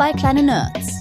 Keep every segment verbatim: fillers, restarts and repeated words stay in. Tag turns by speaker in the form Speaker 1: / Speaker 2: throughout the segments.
Speaker 1: Zwei kleine Nerds.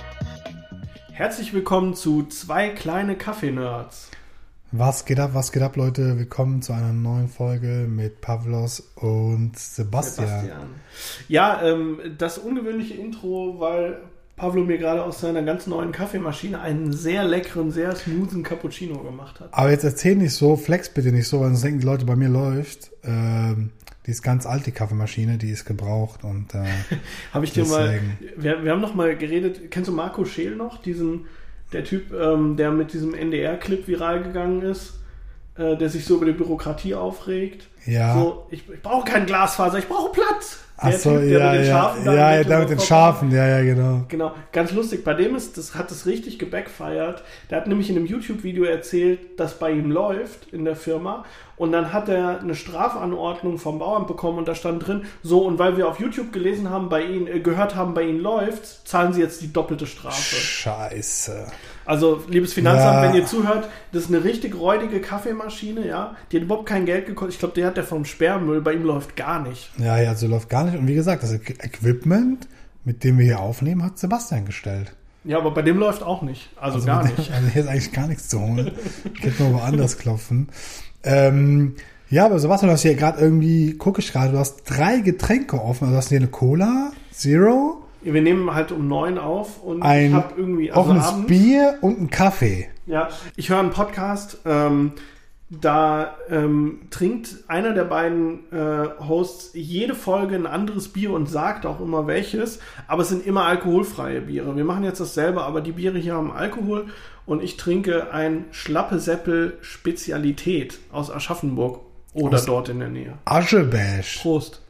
Speaker 2: Herzlich willkommen zu Zwei kleine Kaffee-Nerds.
Speaker 3: Was geht ab, was geht ab, Leute? Willkommen zu einer neuen Folge mit Pavlos und Sebastian.
Speaker 2: Sebastian. Ja, ähm, das ungewöhnliche Intro, weil Pavlo mir gerade aus seiner ganz neuen Kaffeemaschine einen sehr leckeren, sehr smoothen Cappuccino gemacht hat.
Speaker 3: Aber jetzt erzähl nicht so, flex bitte nicht so, weil sonst denken die Leute, bei mir läuft. Ähm, die ist ganz alt, die Kaffeemaschine, die ist gebraucht und äh,
Speaker 2: habe ich dir mal, wir, wir haben noch mal geredet, kennst du Marco Scheel noch, diesen, der Typ, ähm, der mit diesem N D R-Clip viral gegangen ist, äh, der sich so über die Bürokratie aufregt.
Speaker 3: Ja.
Speaker 2: So, ich, ich brauche keinen Glasfaser, ich brauche Platz.
Speaker 3: Ach so,
Speaker 2: typ, der
Speaker 3: ja,
Speaker 2: mit den
Speaker 3: ja,
Speaker 2: Schafen
Speaker 3: ja, ja, der mit den Schafen, ja, ja, genau.
Speaker 2: Genau, ganz lustig. Bei dem ist, das hat es richtig gebackfired. Der hat nämlich in einem YouTube-Video erzählt, dass bei ihm läuft in der Firma und dann hat er eine Strafanordnung vom Bauamt bekommen und da stand drin, so, und weil wir auf YouTube gelesen haben, bei Ihnen, äh, gehört haben, bei Ihnen läuft, zahlen Sie jetzt die doppelte Strafe.
Speaker 3: Scheiße.
Speaker 2: Also, liebes Finanzamt,
Speaker 3: ja.
Speaker 2: wenn ihr zuhört, das ist eine richtig räudige Kaffeemaschine, ja. Die hat überhaupt kein Geld gekostet. Ich glaube, die hat der vom Sperrmüll. Bei ihm läuft gar nicht.
Speaker 3: Ja, ja, also läuft gar nicht. Und wie gesagt, das Equipment, mit dem wir hier aufnehmen, hat Sebastian gestellt.
Speaker 2: Ja, aber bei dem läuft auch nicht. Also, also gar
Speaker 3: dem,
Speaker 2: nicht.
Speaker 3: Also hier ist eigentlich gar nichts zu holen. Ich hätte nur woanders klopfen. Ähm, ja, aber Sebastian, du hast hier gerade irgendwie, gucke ich gerade, du hast drei Getränke offen. Also hast du hier eine Cola, Zero.
Speaker 2: Wir nehmen halt um neun auf und
Speaker 3: ein
Speaker 2: ich habe irgendwie also
Speaker 3: offenes
Speaker 2: abends,
Speaker 3: Bier und ein Kaffee.
Speaker 2: Ja, ich höre einen Podcast, ähm, da ähm, trinkt einer der beiden äh, Hosts jede Folge ein anderes Bier und sagt auch immer welches, aber es sind immer alkoholfreie Biere. Wir machen jetzt dasselbe, aber die Biere hier haben Alkohol und ich trinke ein Schlappe Seppel Spezialität aus Aschaffenburg oder aus dort in der Nähe.
Speaker 3: Aschebesch.
Speaker 2: Prost.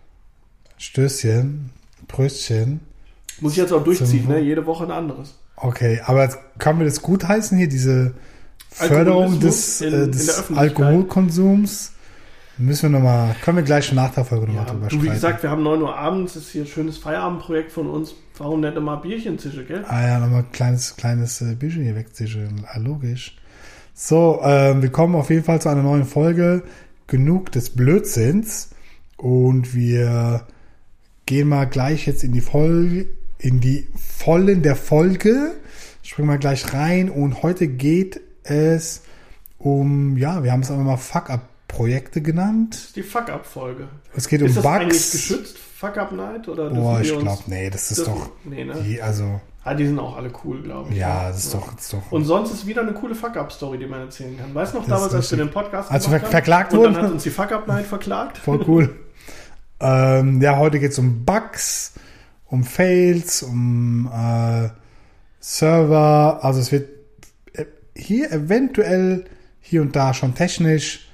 Speaker 3: Stößchen. Pröstchen.
Speaker 2: Muss ich jetzt auch durchziehen, ne? Jede Woche ein anderes.
Speaker 3: Okay, aber können wir das gut heißen hier, diese Förderung des,
Speaker 2: in,
Speaker 3: äh, des Alkoholkonsums? Müssen wir nochmal, können wir gleich nach der Folge nochmal
Speaker 2: ja,
Speaker 3: drüber
Speaker 2: du,
Speaker 3: sprechen.
Speaker 2: Wie gesagt, wir haben neun Uhr abends, das ist hier ein schönes Feierabendprojekt von uns. Warum nicht immer Bierchen zischen, gell?
Speaker 3: Ah ja, nochmal ein kleines, kleines äh, Bierchen hier wegzischen, ah, logisch. So, äh, wir kommen auf jeden Fall zu einer neuen Folge. Genug des Blödsinns. Und wir gehen wir gleich jetzt in die Folge, in die Vollen der Folge. Springen wir gleich rein und heute geht es um, ja, wir haben es einfach mal Fuck-Up-Projekte genannt.
Speaker 2: Die Fuck-Up-Folge.
Speaker 3: Es geht
Speaker 2: ist
Speaker 3: um
Speaker 2: das
Speaker 3: Bugs.
Speaker 2: Eigentlich geschützt, Fuck-Up-Night? Oder
Speaker 3: Boah, ich glaube, nee, das ist doch,
Speaker 2: nee, ne?
Speaker 3: die, also.
Speaker 2: Ah, die sind auch alle cool, glaube ich.
Speaker 3: Ja, das ist, ja. Doch, das ist doch.
Speaker 2: Und sonst ist wieder eine coole Fuck-Up-Story, die man erzählen kann. Weißt du noch damals, als wir den Podcast
Speaker 3: also
Speaker 2: gemacht
Speaker 3: ver-
Speaker 2: haben?
Speaker 3: verklagt
Speaker 2: und
Speaker 3: wurden?
Speaker 2: dann hat uns die Fuck-Up-Night verklagt.
Speaker 3: Voll cool. ähm, ja, heute geht es um Bugs, um Fails, um äh, Server. Also es wird hier eventuell hier und da schon technisch.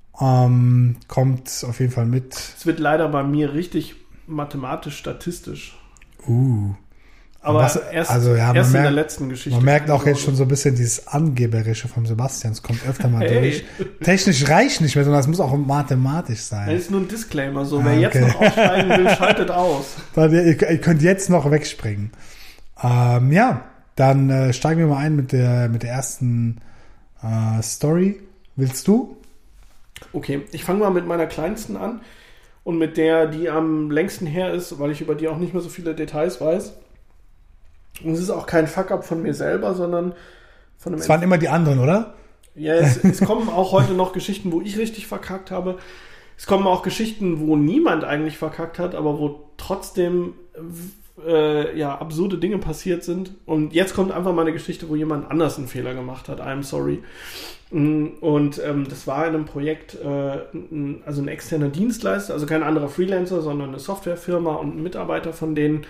Speaker 3: Ähm, kommt auf jeden Fall mit.
Speaker 2: Es wird leider bei mir richtig mathematisch-statistisch.
Speaker 3: Uh.
Speaker 2: Aber
Speaker 3: was,
Speaker 2: erst,
Speaker 3: also, ja,
Speaker 2: erst
Speaker 3: merkt,
Speaker 2: in der letzten Geschichte.
Speaker 3: Man merkt auch jetzt schon so ein bisschen dieses Angeberische vom Sebastian. Es kommt öfter mal
Speaker 2: hey.
Speaker 3: durch. Technisch reicht nicht mehr, sondern es muss auch mathematisch sein.
Speaker 2: Das ist nur ein Disclaimer. So,
Speaker 3: ah,
Speaker 2: wer
Speaker 3: okay.
Speaker 2: jetzt noch aussteigen will, schaltet aus.
Speaker 3: Dann, ihr, ihr könnt jetzt noch wegspringen. Ähm, ja, dann äh, steigen wir mal ein mit der, mit der ersten äh, Story. Willst du?
Speaker 2: Okay, ich fange mal mit meiner kleinsten an und mit der, die am längsten her ist, weil ich über die auch nicht mehr so viele Details weiß. Und es ist auch kein Fuck-up von mir selber, sondern von einem...
Speaker 3: Es waren immer die anderen, oder?
Speaker 2: Ja, es, es kommen auch heute noch Geschichten, wo ich richtig verkackt habe. Es kommen auch Geschichten, wo niemand eigentlich verkackt hat, aber wo trotzdem äh, ja, absurde Dinge passiert sind. Und jetzt kommt einfach mal eine Geschichte, wo jemand anders einen Fehler gemacht hat. I'm sorry. Und ähm, das war in einem Projekt, äh, ein, also ein externer Dienstleister, also kein anderer Freelancer, sondern eine Softwarefirma und ein Mitarbeiter von denen.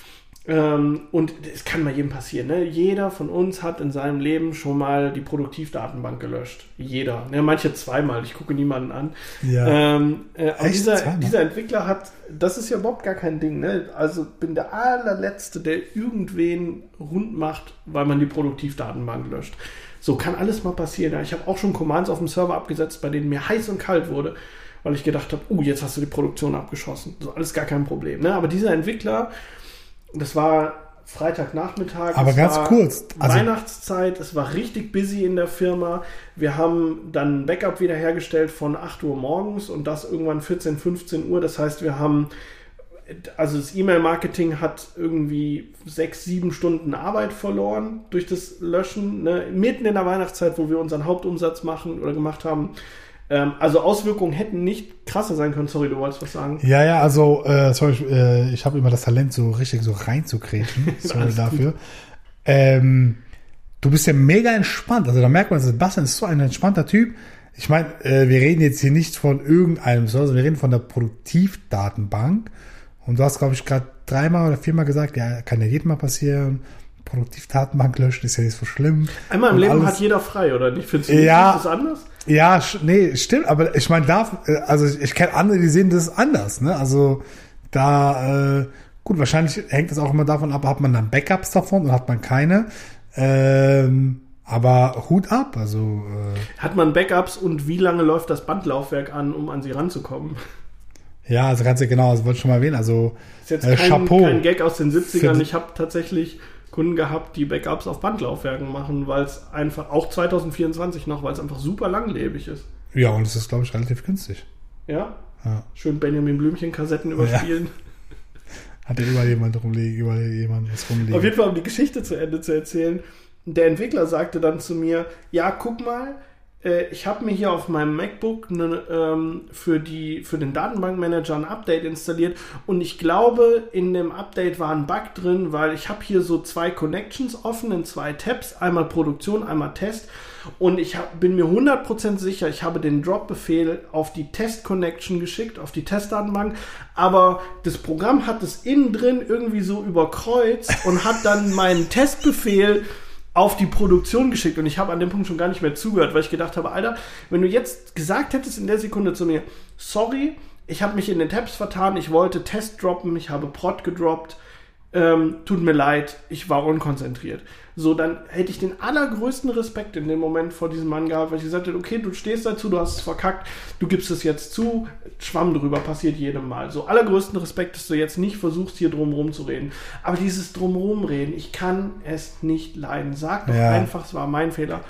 Speaker 2: Ähm, und es kann mal jedem passieren. Ne? Jeder von uns hat in seinem Leben schon mal die Produktivdatenbank gelöscht. Jeder. Ne? Manche zweimal. Ich gucke niemanden an.
Speaker 3: Ja.
Speaker 2: Ähm, äh, aber
Speaker 3: Echt?
Speaker 2: dieser,
Speaker 3: Zweimal?
Speaker 2: dieser Entwickler hat, das ist ja überhaupt gar kein Ding. Ne? Also bin der allerletzte, der irgendwen rund macht, weil man die Produktivdatenbank löscht. So kann alles mal passieren. Ja? Ich habe auch schon Commands auf dem Server abgesetzt, bei denen mir heiß und kalt wurde, weil ich gedacht habe, uh, jetzt hast du die Produktion abgeschossen. So, alles gar kein Problem. Ne? Aber dieser Entwickler, das war Freitagnachmittag.
Speaker 3: Aber
Speaker 2: es
Speaker 3: ganz
Speaker 2: war
Speaker 3: kurz. Also
Speaker 2: Weihnachtszeit, es war richtig busy in der Firma. Wir haben dann ein Backup wiederhergestellt von acht Uhr morgens und das irgendwann vierzehn, fünfzehn Uhr. Das heißt, wir haben also das E-Mail-Marketing hat irgendwie sechs, sieben Stunden Arbeit verloren durch das Löschen, ne? Mitten in der Weihnachtszeit, wo wir unseren Hauptumsatz machen oder gemacht haben. Ähm, also Auswirkungen hätten nicht krasser sein können. Sorry, du wolltest was sagen.
Speaker 3: Ja, ja, also äh, sorry, äh, ich habe immer das Talent, so richtig so reinzukrätschen. Sorry dafür. Ähm, du bist ja mega entspannt. Also da merkt man, Sebastian ist so ein entspannter Typ. Ich meine, äh, wir reden jetzt hier nicht von irgendeinem, sondern wir reden von der Produktivdatenbank. Und du hast, glaube ich, gerade dreimal oder viermal gesagt, ja, kann ja jedem mal passieren. Produktivdatenbank löschen ist ja nicht so schlimm.
Speaker 2: Einmal im
Speaker 3: und
Speaker 2: Leben
Speaker 3: alles.
Speaker 2: Hat jeder frei, oder nicht? Findest du
Speaker 3: ja,
Speaker 2: das anders?
Speaker 3: Ja, nee, stimmt. Aber ich meine, da, also ich, ich kenne andere, die sehen das anders. Ne? Also da, äh, gut, wahrscheinlich hängt es auch immer davon ab, hat man dann Backups davon oder hat man keine. Ähm, aber Hut ab. Also äh,
Speaker 2: hat man Backups und wie lange läuft das Bandlaufwerk an, um an sie ranzukommen?
Speaker 3: Ja, also ganz genau, das wollte ich schon mal erwähnen. Also
Speaker 2: ist jetzt
Speaker 3: äh,
Speaker 2: kein,
Speaker 3: Chapeau.
Speaker 2: kein Gag aus den siebzigern. Ich habe tatsächlich Kunden gehabt, die Backups auf Bandlaufwerken machen, weil es einfach, auch zwanzig vierundzwanzig noch, weil es einfach super langlebig ist.
Speaker 3: Ja, und es ist, glaube ich, relativ günstig.
Speaker 2: Ja?
Speaker 3: Ja.
Speaker 2: Schön Benjamin Blümchen-Kassetten überspielen.
Speaker 3: Ja. Hat ja überall jemand rumliegen, überall jemand was rumliegen.
Speaker 2: Auf jeden Fall, um die Geschichte zu Ende zu erzählen, der Entwickler sagte dann zu mir, ja, guck mal, ich habe mir hier auf meinem MacBook ne, ähm, für, die, für den Datenbankmanager ein Update installiert und ich glaube, in dem Update war ein Bug drin, weil ich habe hier so zwei Connections offen in zwei Tabs, einmal Produktion, einmal Test und ich hab, bin mir hundert Prozent sicher, ich habe den Drop-Befehl auf die Test-Connection geschickt, auf die Testdatenbank, aber das Programm hat es innen drin irgendwie so überkreuzt und hat dann meinen Testbefehl auf die Produktion geschickt und ich habe an dem Punkt schon gar nicht mehr zugehört, weil ich gedacht habe, Alter, wenn du jetzt gesagt hättest in der Sekunde zu mir, sorry, ich habe mich in den Tabs vertan, ich wollte Test droppen, ich habe Prod gedroppt, ähm, tut mir leid, ich war unkonzentriert. So, dann hätte ich den allergrößten Respekt in dem Moment vor diesem Mann gehabt, weil ich gesagt hätte, okay, du stehst dazu, du hast es verkackt, du gibst es jetzt zu, Schwamm drüber, passiert jedem Mal. So, allergrößten Respekt, dass du jetzt nicht versuchst, hier drumherum zu reden. Aber dieses drumherum reden, ich kann es nicht leiden. Sag doch
Speaker 3: ja.
Speaker 2: einfach, es war mein Fehler.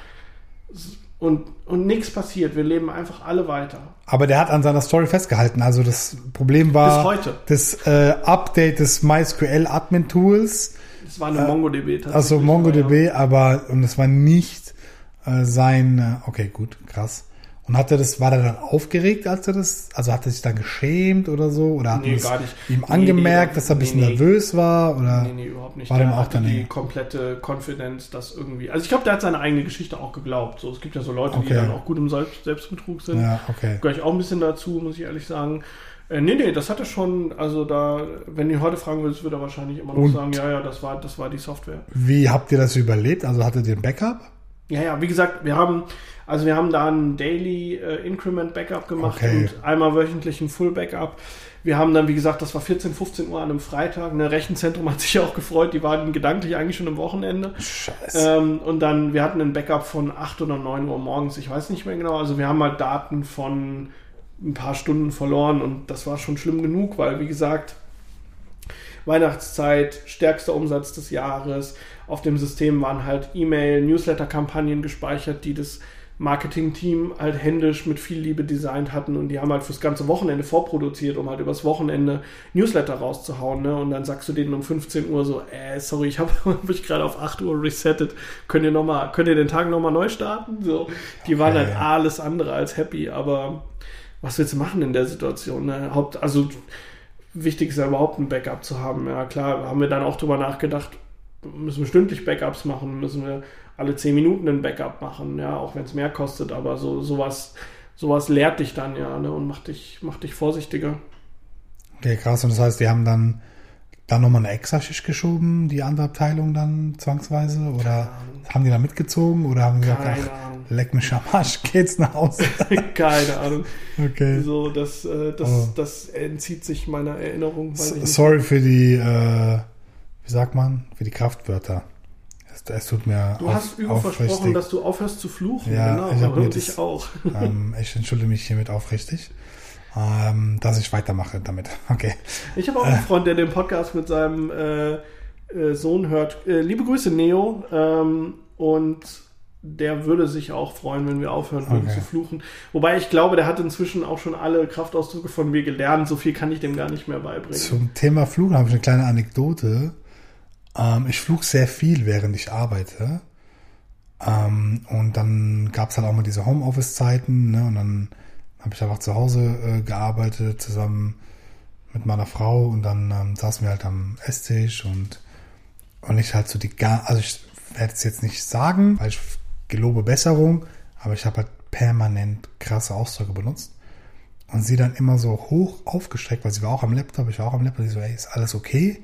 Speaker 2: Und, und nichts passiert, wir leben einfach alle weiter.
Speaker 3: Aber der hat an seiner Story festgehalten. Also das Problem war
Speaker 2: bis heute.
Speaker 3: das äh, Update des MySQL-Admin-Tools.
Speaker 2: Das war eine äh, MongoDB tatsächlich.
Speaker 3: Also MongoDB, ja. aber und es war nicht äh, sein, äh, okay, gut, krass. Und hat er das, war er dann aufgeregt, als er das, also hat er sich dann geschämt oder so? Oder hat
Speaker 2: nee,
Speaker 3: das
Speaker 2: gar nicht.
Speaker 3: ihm
Speaker 2: nee,
Speaker 3: angemerkt,
Speaker 2: nee,
Speaker 3: dass er ein bisschen
Speaker 2: nee,
Speaker 3: nervös war? Oder
Speaker 2: nee, nee, überhaupt nicht.
Speaker 3: War
Speaker 2: der
Speaker 3: dem auch
Speaker 2: hatte
Speaker 3: dann
Speaker 2: die
Speaker 3: nicht.
Speaker 2: komplette Confidence, dass irgendwie, also ich glaube, der hat seine eigene Geschichte auch geglaubt. So, es gibt ja so Leute,
Speaker 3: okay.
Speaker 2: die dann auch gut im Selbst- Selbstbetrug sind.
Speaker 3: Ja, okay.
Speaker 2: Gehöre ich auch ein bisschen dazu, muss ich ehrlich sagen. Äh, nee, nee, das hat er schon, also da, wenn du ihn heute fragen würdest, würde er wahrscheinlich immer noch
Speaker 3: Und
Speaker 2: sagen, ja, ja, das war, das war die Software.
Speaker 3: Wie habt ihr das überlebt? Also hattet ihr ein Backup?
Speaker 2: Ja, ja, wie gesagt, wir haben, also wir haben da ein Daily äh, Increment Backup gemacht
Speaker 3: Okay.
Speaker 2: und einmal wöchentlich ein Full Backup. Wir haben dann, wie gesagt, das war vierzehn, fünfzehn Uhr an einem Freitag. Ne, Rechenzentrum hat sich auch gefreut, die waren gedanklich eigentlich schon am Wochenende.
Speaker 3: Scheiße.
Speaker 2: Ähm, und dann, wir hatten ein Backup von acht oder neun Uhr morgens, ich weiß nicht mehr genau. Also wir haben halt Daten von ein paar Stunden verloren und das war schon schlimm genug, weil, wie gesagt, Weihnachtszeit, stärkster Umsatz des Jahres. Auf dem System waren halt E-Mail-, Newsletter-Kampagnen gespeichert, die das Marketing-Team halt händisch mit viel Liebe designt hatten und die haben halt fürs ganze Wochenende vorproduziert, um halt übers Wochenende Newsletter rauszuhauen, ne? Und dann sagst du denen um fünfzehn Uhr so, äh, sorry, ich habe mich gerade auf acht Uhr resettet, könnt ihr noch mal, könnt ihr den Tag nochmal neu starten? So, die waren
Speaker 3: Okay.
Speaker 2: halt alles andere als happy, aber was willst du machen in der Situation, ne? Haupt, also wichtig ist ja überhaupt ein Backup zu haben, ja klar, haben wir dann auch drüber nachgedacht, müssen wir stündlich Backups machen, müssen wir alle zehn Minuten ein Backup machen, ja, auch wenn es mehr kostet, aber so sowas, sowas lehrt dich dann ja, ne, und macht dich, macht dich vorsichtiger.
Speaker 3: Okay, krass. Und das heißt, die haben dann, dann nochmal eine Extra-Schicht geschoben, die andere Abteilung dann zwangsweise? Oder haben die da mitgezogen? Oder haben die gesagt,
Speaker 2: Keine
Speaker 3: ach,
Speaker 2: Ahnung.
Speaker 3: leck mich am Arsch, geht's nach Hause?
Speaker 2: Keine Ahnung.
Speaker 3: Okay.
Speaker 2: So, das, äh, das,
Speaker 3: Oh.
Speaker 2: das entzieht sich meiner Erinnerung. Weiß ich nicht.
Speaker 3: Sorry für die, äh, wie sagt man, für die Kraftwörter. Es, es tut mir
Speaker 2: Du
Speaker 3: auf,
Speaker 2: hast Übel
Speaker 3: aufrichtig.
Speaker 2: versprochen, dass du aufhörst zu fluchen.
Speaker 3: Ja,
Speaker 2: genau,
Speaker 3: ich hab mir
Speaker 2: und
Speaker 3: das-
Speaker 2: ich auch.
Speaker 3: ähm, ich entschuldige mich hiermit aufrichtig, ähm, dass ich weitermache damit. Okay.
Speaker 2: Ich habe auch einen Freund, der den Podcast mit seinem äh, äh, Sohn hört. Äh, liebe Grüße, Neo. Ähm, und der würde sich auch freuen, wenn wir aufhören würden
Speaker 3: Okay.
Speaker 2: zu fluchen. Wobei ich glaube, der hat inzwischen auch schon alle Kraftausdrücke von mir gelernt. So viel kann ich dem gar nicht mehr beibringen.
Speaker 3: Zum Thema Fluchen habe ich eine kleine Anekdote. Ähm, ich flog sehr viel, während ich arbeite. Ähm, und dann gab es halt auch mal diese Homeoffice-Zeiten, ne? Und dann habe ich einfach zu Hause äh, gearbeitet, zusammen mit meiner Frau. Und dann ähm, saßen wir halt am Esstisch und, und ich halt so die gar, also ich werde es jetzt nicht sagen, weil ich gelobe Besserung, aber ich habe halt permanent krasse Ausdrücke benutzt. Und sie dann immer so hoch aufgestreckt, weil sie war auch am Laptop, ich war auch am Laptop, ich so, ey, ist alles okay?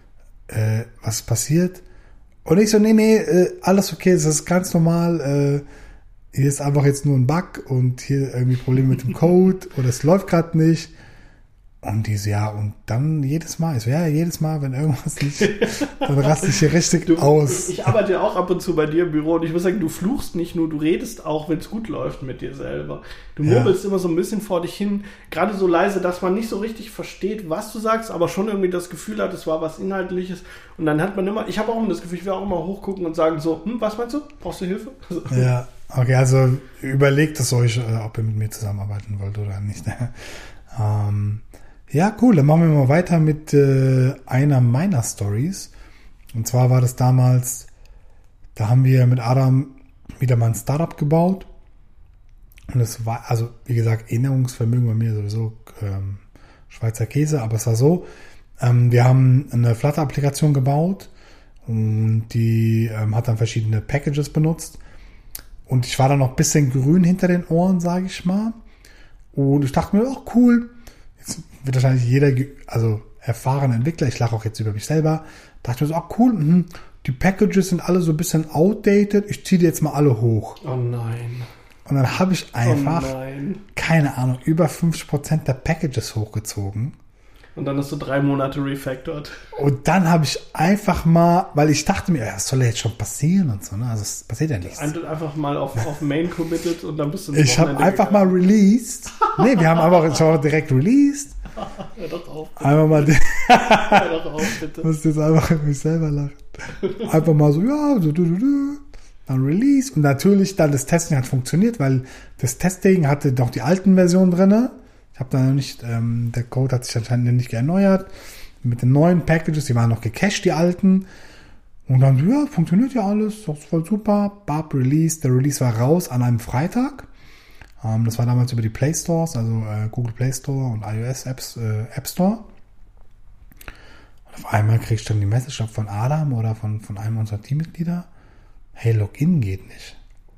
Speaker 3: Äh, was ist passiert? Und ich so, nee, nee, äh, alles okay, das ist ganz normal, äh, hier ist einfach jetzt nur ein Bug und hier irgendwie Probleme mit dem Code oder es läuft gerade nicht. Und die so, ja, und dann jedes Mal, ich so, ja, jedes Mal, wenn irgendwas nicht, dann raste ich hier richtig
Speaker 2: Du,
Speaker 3: aus.
Speaker 2: Ich, ich arbeite ja auch ab und zu bei dir im Büro und ich muss sagen, du fluchst nicht nur, du redest auch, wenn es gut läuft mit dir selber. Du
Speaker 3: Ja.
Speaker 2: murmelst immer so ein bisschen vor dich hin, gerade so leise, dass man nicht so richtig versteht, was du sagst, aber schon irgendwie das Gefühl hat, es war was Inhaltliches. Und dann hat man immer, ich habe auch immer das Gefühl, ich will auch immer hochgucken und sagen so, hm, was meinst du? Brauchst du Hilfe? Also,
Speaker 3: Ja, okay, also überlegt es euch, äh, ob ihr mit mir zusammenarbeiten wollt oder nicht. ähm, ja, cool, dann machen wir mal weiter mit äh, einer meiner Stories. Und zwar war das damals, da haben wir mit Adam wieder mal ein Startup gebaut. Und es war, also wie gesagt, Erinnerungsvermögen bei mir sowieso ähm, Schweizer Käse, aber es war so, ähm, wir haben eine Flutter-Applikation gebaut und die ähm, hat dann verschiedene Packages benutzt. Und ich war dann noch ein bisschen grün hinter den Ohren, sage ich mal. Und ich dachte mir, oh cool, jetzt wird wahrscheinlich jeder, ge- also erfahrene Entwickler, ich lache auch jetzt über mich selber, dachte mir so, oh cool, mh, die Packages sind alle so ein bisschen outdated, ich ziehe die jetzt mal alle hoch.
Speaker 2: oh nein.
Speaker 3: Und dann habe ich einfach,
Speaker 2: Oh nein.
Speaker 3: keine Ahnung, über fünfzig Prozent der Packages hochgezogen.
Speaker 2: Und dann hast du drei Monate refactored.
Speaker 3: Und dann habe ich einfach mal, weil ich dachte mir, ja, das soll ja jetzt schon passieren und so, ne? Also es passiert ja nichts.
Speaker 2: Und einfach mal auf, auf Main committed und dann bist du ins
Speaker 3: Ich habe
Speaker 2: Wochenende
Speaker 3: einfach
Speaker 2: gegangen.
Speaker 3: mal released. Nee, wir haben einfach ich hab direkt released.
Speaker 2: Hör doch auf,
Speaker 3: Einfach mal,
Speaker 2: hör doch auf, bitte.
Speaker 3: ich muss jetzt einfach über mich selber lachen. Einfach mal so, ja, so, du, du, du. Dann Release. Und natürlich dann das Testing hat funktioniert, weil das Testing hatte noch die alten Versionen drinne. Ich habe da noch nicht, ähm, der Code hat sich anscheinend nicht geerneuert. Mit den neuen Packages, die waren noch gecached, die alten. Und dann, ja, funktioniert ja alles, das ist voll super. Bab Release, der Release war raus an einem Freitag. Ähm, das war damals über die Play Stores, also äh, Google Play Store und iOS Apps, äh, App Store. Und auf einmal krieg ich dann die Message von Adam oder von, von einem unserer Teammitglieder. Hey, Login geht nicht.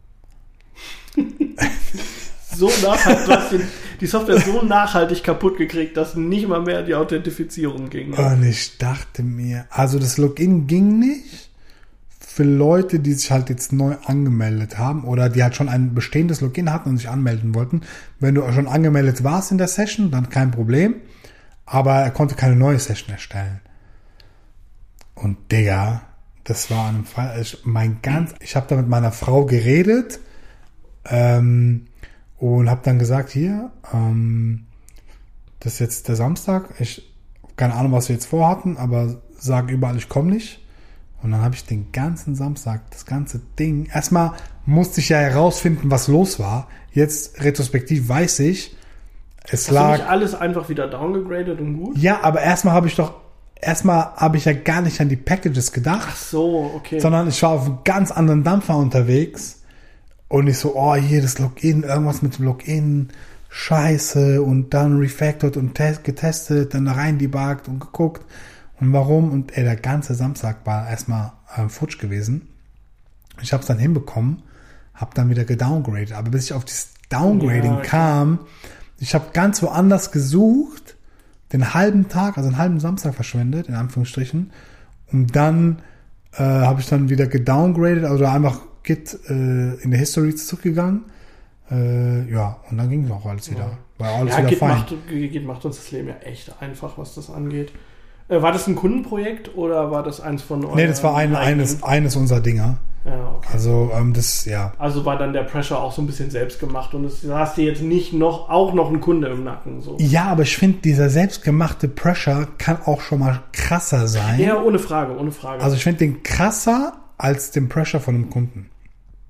Speaker 2: So nachhaltig, du hast den, die Software so nachhaltig kaputt gekriegt, dass nicht mal mehr die Authentifizierung ging.
Speaker 3: Und ich dachte mir, also das Login ging nicht für Leute, die sich halt jetzt neu angemeldet haben oder die halt schon ein bestehendes Login hatten und sich anmelden wollten. Wenn du schon angemeldet warst in der Session, dann kein Problem. Aber er konnte keine neue Session erstellen. Und Digga, das war an einem Fall, ich, mein ganz, ich habe da mit meiner Frau geredet, ähm, und habe dann gesagt, hier, ähm, das ist jetzt der Samstag, ich keine Ahnung, was wir jetzt vorhatten, aber sag überall, ich komme nicht. Und dann habe ich den ganzen Samstag, das ganze Ding, erstmal musste ich ja herausfinden, was los war. Jetzt retrospektiv weiß ich, es
Speaker 2: Hast du
Speaker 3: lag...
Speaker 2: nicht alles einfach wieder downgegradet und gut?
Speaker 3: Ja, aber erstmal habe ich doch, erstmal habe ich ja gar nicht an die Packages gedacht,
Speaker 2: Ach so, okay.
Speaker 3: sondern ich war auf einem ganz anderen Dampfer unterwegs. Und ich so, oh, hier das Login, irgendwas mit dem Login, scheiße, und dann refactored und test, getestet, dann da rein debuggt und geguckt und warum. Und ey, der ganze Samstag war erstmal äh, futsch gewesen. Ich habe es dann hinbekommen, habe dann wieder gedowngraded. Aber bis ich auf dieses Downgrading
Speaker 2: Ja, okay.
Speaker 3: kam, ich habe ganz woanders gesucht, den halben Tag, also einen halben Samstag verschwendet, in Anführungsstrichen. Und dann äh, habe ich dann wieder gedowngraded, also einfach Git äh, in der History zurückgegangen. Äh, ja, und dann ging es auch alles wieder. War alles
Speaker 2: Ja,
Speaker 3: wieder
Speaker 2: Git
Speaker 3: fein.
Speaker 2: macht, Git macht uns das Leben ja echt einfach, was das angeht. Äh, war das ein Kundenprojekt oder war das eins von euch?
Speaker 3: Nee, das war ein, eines, eines unserer Dinger.
Speaker 2: Ja, okay.
Speaker 3: Also ähm, das, ja.
Speaker 2: Also war dann der Pressure auch so ein bisschen selbst gemacht und es, da hast du jetzt nicht noch, auch noch einen Kunde im Nacken. So.
Speaker 3: Ja, aber ich finde, dieser selbstgemachte Pressure kann auch schon mal krasser sein.
Speaker 2: Ja, ohne Frage, ohne Frage.
Speaker 3: Also ich finde den krasser als den Pressure von einem Kunden.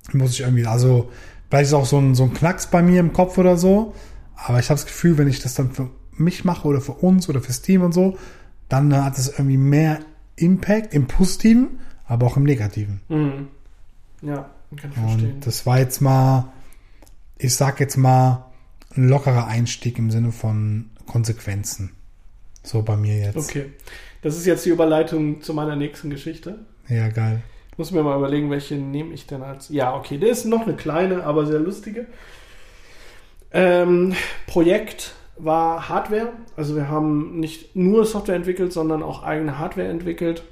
Speaker 3: muss ich irgendwie, also vielleicht ist auch so ein, so ein Knacks bei mir im Kopf oder so, aber ich habe das Gefühl, wenn ich das dann für mich mache oder für uns oder fürs Team und so, dann hat es irgendwie mehr Impact im Positiven, aber auch im Negativen.
Speaker 2: Mhm. Ja, kann ich verstehen.
Speaker 3: Und das war jetzt mal, ich sag jetzt mal, ein lockerer Einstieg im Sinne von Konsequenzen. So bei mir jetzt.
Speaker 2: Okay. Das ist jetzt die Überleitung zu meiner nächsten Geschichte.
Speaker 3: Ja, geil.
Speaker 2: Ich muss mir mal überlegen, welche nehme ich denn als... Ja, okay, das ist noch eine kleine, aber sehr lustige. Ähm, Projekt war Hardware. Also wir haben nicht nur Software entwickelt, sondern auch eigene Hardware entwickelt.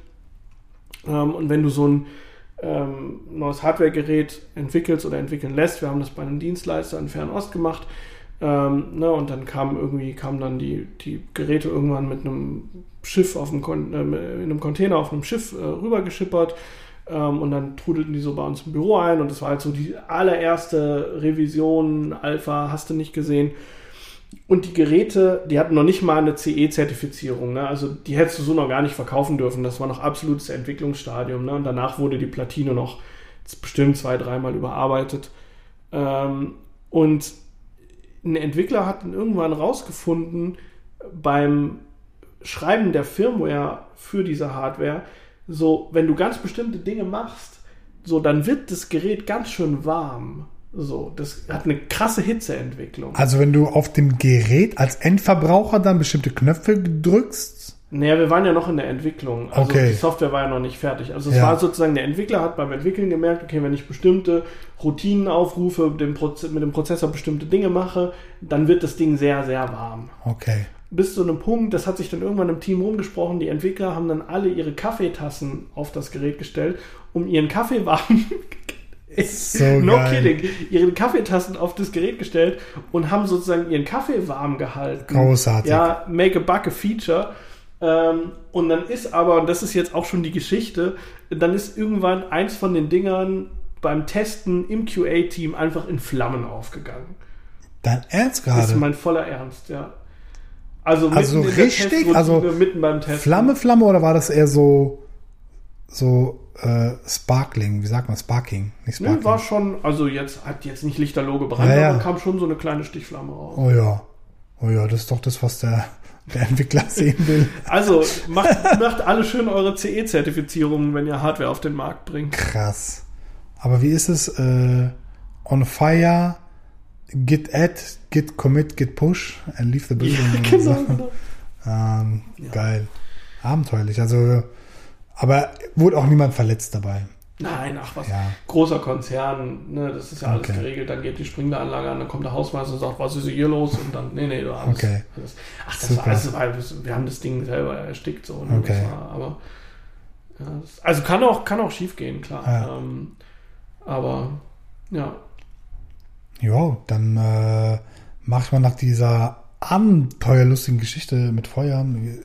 Speaker 2: Ähm, und wenn du so ein ähm, neues Hardware-Gerät entwickelst oder entwickeln lässt, wir haben das bei einem Dienstleister in Fernost gemacht, ähm, ne, und dann kamen irgendwie kamen dann die, die Geräte irgendwann mit einem Schiff auf einem Kon- äh, in einem Container auf einem Schiff äh, rübergeschippert. Ähm, und dann trudelten die so bei uns im Büro ein und das war halt so die allererste Revision, Alpha, hast du nicht gesehen. Und die Geräte, die hatten noch nicht mal eine C E-Zertifizierung, ne? Also die hättest du so noch gar nicht verkaufen dürfen. Das war noch absolutes Entwicklungsstadium, ne? Und danach wurde die Platine noch bestimmt zwei, dreimal überarbeitet. Ähm, und ein Entwickler hat dann irgendwann rausgefunden, beim Schreiben der Firmware für diese Hardware, so, wenn du ganz bestimmte Dinge machst, so, dann wird das Gerät ganz schön warm. So, das hat eine krasse Hitzeentwicklung.
Speaker 3: Also wenn du auf dem Gerät als Endverbraucher dann bestimmte Knöpfe drückst?
Speaker 2: Naja, wir waren ja noch in der Entwicklung. Also
Speaker 3: okay.
Speaker 2: Die Software war ja noch nicht fertig. Also es
Speaker 3: ja.
Speaker 2: war sozusagen, der Entwickler hat beim Entwickeln gemerkt, okay, wenn ich bestimmte Routinen aufrufe, dem Proze- mit dem Prozessor bestimmte Dinge mache, dann wird das Ding sehr, sehr warm.
Speaker 3: Okay.
Speaker 2: Bis zu einem Punkt, das hat sich dann irgendwann im Team rumgesprochen, die Entwickler haben dann alle ihre Kaffeetassen auf das Gerät gestellt, um ihren Kaffee warm...
Speaker 3: So
Speaker 2: no
Speaker 3: geil.
Speaker 2: kidding. Ihre Kaffeetassen auf das Gerät gestellt und haben sozusagen ihren Kaffee warm gehalten.
Speaker 3: Großartig.
Speaker 2: Ja, make a buck a feature. Ähm, und dann ist aber, und das ist jetzt auch schon die Geschichte, dann ist irgendwann eins von den Dingern beim Testen im Q A-Team einfach in Flammen aufgegangen.
Speaker 3: Dein Ernst
Speaker 2: Das ist
Speaker 3: gerade?
Speaker 2: mein voller Ernst, ja. Also,
Speaker 3: Also
Speaker 2: mitten in der
Speaker 3: richtig?
Speaker 2: Testroutine,
Speaker 3: Also
Speaker 2: mitten beim Testen.
Speaker 3: Flamme, Flamme oder war das eher so so äh, Sparkling? Wie sagt man? Sparking? Nicht Sparking.
Speaker 2: Nee, war schon, also jetzt hat jetzt nicht lichterloh gebrannt,
Speaker 3: Ja, ja.
Speaker 2: aber kam schon so eine kleine Stichflamme raus.
Speaker 3: Oh ja. Oh ja, das ist doch das, was der, der Entwickler sehen will.
Speaker 2: Also, macht, macht alle schön eure C E-Zertifizierungen, wenn ihr Hardware auf den Markt bringt.
Speaker 3: Krass. Aber wie ist es? Äh, on fire, git add, git commit, git push and leave the building.
Speaker 2: Ja, genau,
Speaker 3: so.
Speaker 2: genau.
Speaker 3: ähm,
Speaker 2: Ja.
Speaker 3: Geil. Abenteuerlich. Also, aber wurde auch niemand verletzt dabei.
Speaker 2: Nein, ach was.
Speaker 3: Ja.
Speaker 2: Großer Konzern, ne, das ist ja alles
Speaker 3: Okay.
Speaker 2: geregelt. Dann geht die Sprinkleranlage an, dann kommt der Hausmeister und sagt, was ist hier los? Und dann, nee, nee, du alles.
Speaker 3: Okay.
Speaker 2: alles. Ach, das
Speaker 3: Super.
Speaker 2: war alles, weil wir haben das Ding selber erstickt. So, ne,
Speaker 3: Okay.
Speaker 2: das war, aber, ja, das, also kann auch, kann auch schief gehen, klar.
Speaker 3: Ja.
Speaker 2: Ähm, aber, ja.
Speaker 3: Jo, dann äh, mach ich mal nach dieser abenteuerlustigen Geschichte mit Feuer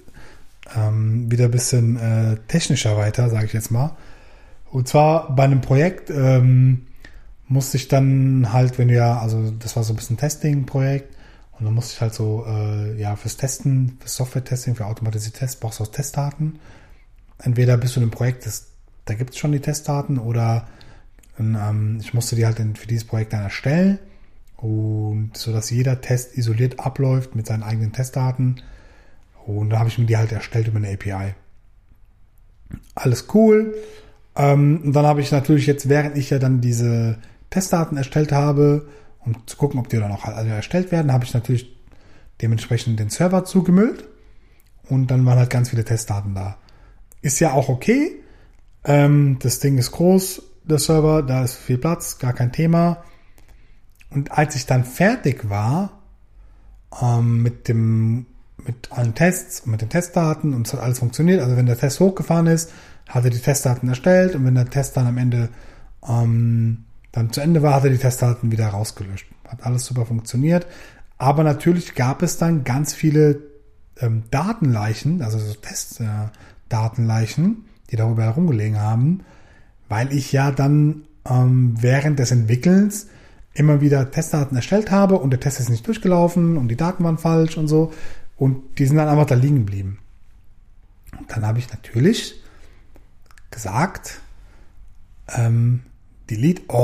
Speaker 3: ähm, wieder ein bisschen äh, technischer weiter, sage ich jetzt mal. Und zwar bei einem Projekt ähm, musste ich dann halt, wenn du ja, also das war so ein bisschen Testing-Projekt und dann musste ich halt so, äh, ja, fürs Testen, fürs Software-Testing, für automatisierte Tests brauchst du auch Testdaten. Entweder bist du in einem Projekt, das, da gibt es schon die Testdaten oder ähm, ich musste die halt in, für dieses Projekt dann erstellen und so, dass jeder Test isoliert abläuft mit seinen eigenen Testdaten und da habe ich mir die halt erstellt über eine A P I. Alles cool. Ähm, und dann habe ich natürlich jetzt, während ich ja dann diese Testdaten erstellt habe, um zu gucken, ob die dann auch alle erstellt werden, habe ich natürlich dementsprechend den Server zugemüllt und dann waren halt ganz viele Testdaten da. Ist ja auch okay. Ähm, das Ding ist groß, der Server, da ist viel Platz, gar kein Thema. Und als ich dann fertig war ähm, mit dem mit allen Tests und mit den Testdaten und es hat alles funktioniert, also wenn der Test hochgefahren ist, hat er die Testdaten erstellt und wenn der Test dann am Ende ähm, dann zu Ende war, hat er die Testdaten wieder rausgelöscht. Hat alles super funktioniert. Aber natürlich gab es dann ganz viele ähm, Datenleichen, also so Testdatenleichen, äh, die darüber herumgelegen haben, weil ich ja dann ähm, während des Entwickelns immer wieder Testdaten erstellt habe und der Test ist nicht durchgelaufen und die Daten waren falsch und so und die sind dann einfach da liegen geblieben. Und dann habe ich natürlich gesagt, ähm, delete all.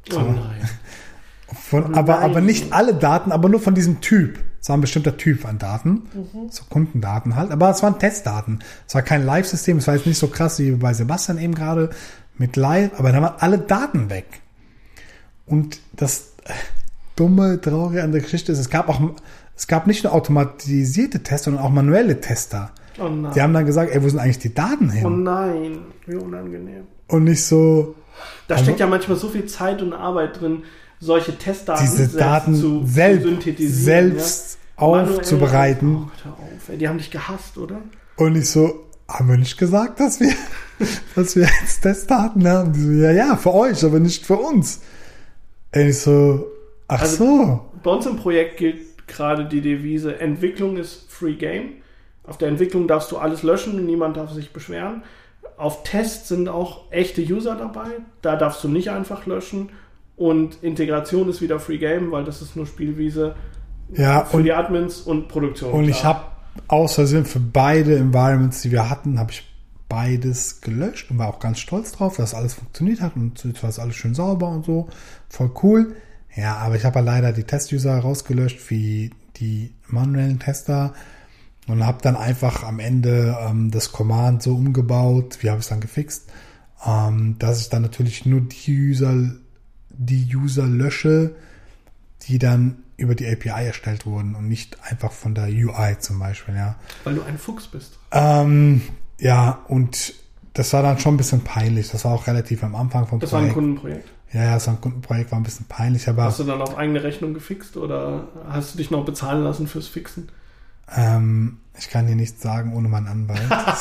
Speaker 3: So.
Speaker 2: Oh nein.
Speaker 3: Von,
Speaker 2: Oh
Speaker 3: aber,
Speaker 2: nein.
Speaker 3: aber nicht alle Daten, aber nur von diesem Typ. Es war ein bestimmter Typ an Daten,
Speaker 2: Mhm.
Speaker 3: so Kundendaten halt, aber es waren Testdaten. Es war kein Live-System, es war jetzt nicht so krass wie bei Sebastian eben gerade mit Live, aber da waren alle Daten weg. Und das dumme, traurige an der Geschichte ist, es gab auch, es gab nicht nur automatisierte Tests, sondern auch manuelle Tester.
Speaker 2: Oh nein.
Speaker 3: Die haben dann gesagt, ey, wo sind eigentlich die Daten hin?
Speaker 2: Oh nein, wie unangenehm.
Speaker 3: Und nicht so,
Speaker 2: Da
Speaker 3: Also-
Speaker 2: steckt ja manchmal so viel Zeit und Arbeit drin, solche Testdaten
Speaker 3: diese
Speaker 2: selbst
Speaker 3: Daten
Speaker 2: zu,
Speaker 3: selbst,
Speaker 2: zu synthetisieren.
Speaker 3: selbst
Speaker 2: ja? Manuell.
Speaker 3: aufzubereiten.
Speaker 2: Oh, hör auf, ey. Die haben dich gehasst, oder?
Speaker 3: Und nicht so, haben wir nicht gesagt, dass wir, dass wir jetzt Testdaten haben? Die so, ja, ja, für euch, aber nicht für uns. Und ich so, ach
Speaker 2: Also-
Speaker 3: so.
Speaker 2: Bei uns im Projekt gilt gerade die Devise, Entwicklung ist Free Game. Auf der Entwicklung darfst du alles löschen und niemand darf sich beschweren. Auf Tests sind auch echte User dabei. Da darfst du nicht einfach löschen. Und Integration ist wieder Free Game, weil das ist nur Spielwiese
Speaker 3: Ja,
Speaker 2: für
Speaker 3: und,
Speaker 2: die Admins und Produktion.
Speaker 3: und ich
Speaker 2: klar.
Speaker 3: habe aus Versehen für beide Environments, die wir hatten, habe ich beides gelöscht und war auch ganz stolz drauf, dass alles funktioniert hat und jetzt war es alles schön sauber und so. Voll cool. Ja, aber ich habe ja leider die Test-User rausgelöscht wie die manuellen Tester und habe dann einfach am Ende ähm, das Command so umgebaut, wie habe ich es dann gefixt, ähm, dass ich dann natürlich nur die User, die User lösche, die dann über die A P I erstellt wurden und nicht einfach von der U I zum Beispiel, ja.
Speaker 2: Weil du ein Fuchs bist.
Speaker 3: Ähm, ja, und das war dann schon ein bisschen peinlich. Das war auch relativ am Anfang vom
Speaker 2: Das war ein
Speaker 3: Projekt.
Speaker 2: Kundenprojekt.
Speaker 3: Ja, ja, das war ein Kundenprojekt, war ein bisschen peinlich, aber
Speaker 2: Hast du dann auf eigene Rechnung gefixt oder hast du dich noch bezahlen lassen fürs Fixen?
Speaker 3: ähm, ich kann dir nichts sagen ohne meinen Anwalt.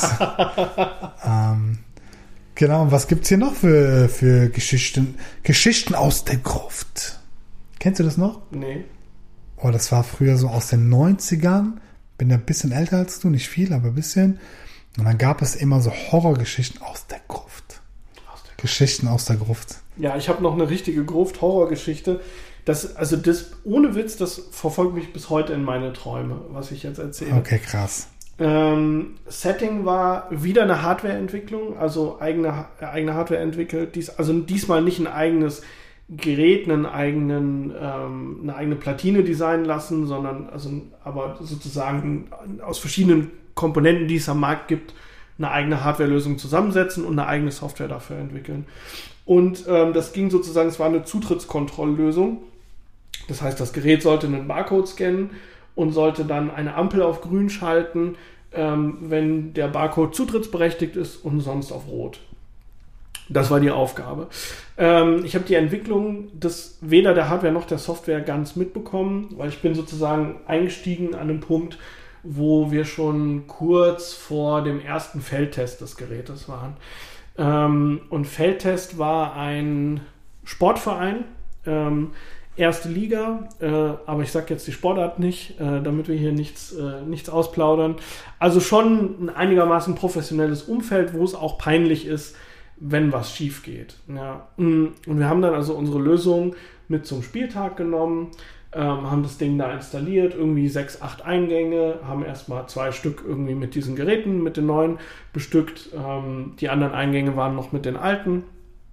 Speaker 3: ähm, genau, und was gibt's hier noch für, für Geschichten? Geschichten aus der Gruft. Kennst du das noch?
Speaker 2: Nee.
Speaker 3: Oh, das war früher so aus den neunzigern. Bin ja ein bisschen älter als du, nicht viel, aber ein bisschen. Und dann gab es immer so Horrorgeschichten aus der Gruft.
Speaker 2: Aus der
Speaker 3: Geschichten aus der Gruft.
Speaker 2: Ja, ich habe noch eine richtige Gruft-Horrorgeschichte. Das, also das, ohne Witz, das verfolgt mich bis heute in meine Träume, was ich jetzt erzähle.
Speaker 3: Okay, krass.
Speaker 2: Ähm, Setting war wieder eine Hardwareentwicklung, also eigene, eigene Hardware entwickelt. Dies, also diesmal nicht ein eigenes Gerät, einen eigenen, ähm, eine eigene Platine designen lassen, sondern also, aber sozusagen aus verschiedenen Komponenten, die es am Markt gibt, eine eigene Hardwarelösung zusammensetzen und eine eigene Software dafür entwickeln. Und ähm, das ging sozusagen, es war eine Zutrittskontrolllösung. Das heißt, das Gerät sollte einen Barcode scannen und sollte dann eine Ampel auf grün schalten, ähm, wenn der Barcode zutrittsberechtigt ist und sonst auf rot. Das war die Aufgabe. Ähm, ich habe die Entwicklung des weder der Hardware noch der Software ganz mitbekommen, weil ich bin sozusagen eingestiegen an einem Punkt, wo wir schon kurz vor dem ersten Feldtest des Gerätes waren. Ähm, und Feldtest war ein Sportverein, ähm, erste Liga, äh, aber ich sage jetzt die Sportart nicht, äh, damit wir hier nichts, äh, nichts ausplaudern. Also schon ein einigermaßen professionelles Umfeld, wo es auch peinlich ist, wenn was schief geht. Ja. Und wir haben dann also unsere Lösung mit zum Spieltag genommen, ähm, haben das Ding da installiert, irgendwie sechs, acht Eingänge, haben erstmal zwei Stück irgendwie mit diesen Geräten, mit den neuen bestückt. Ähm, die anderen Eingänge waren noch mit den alten.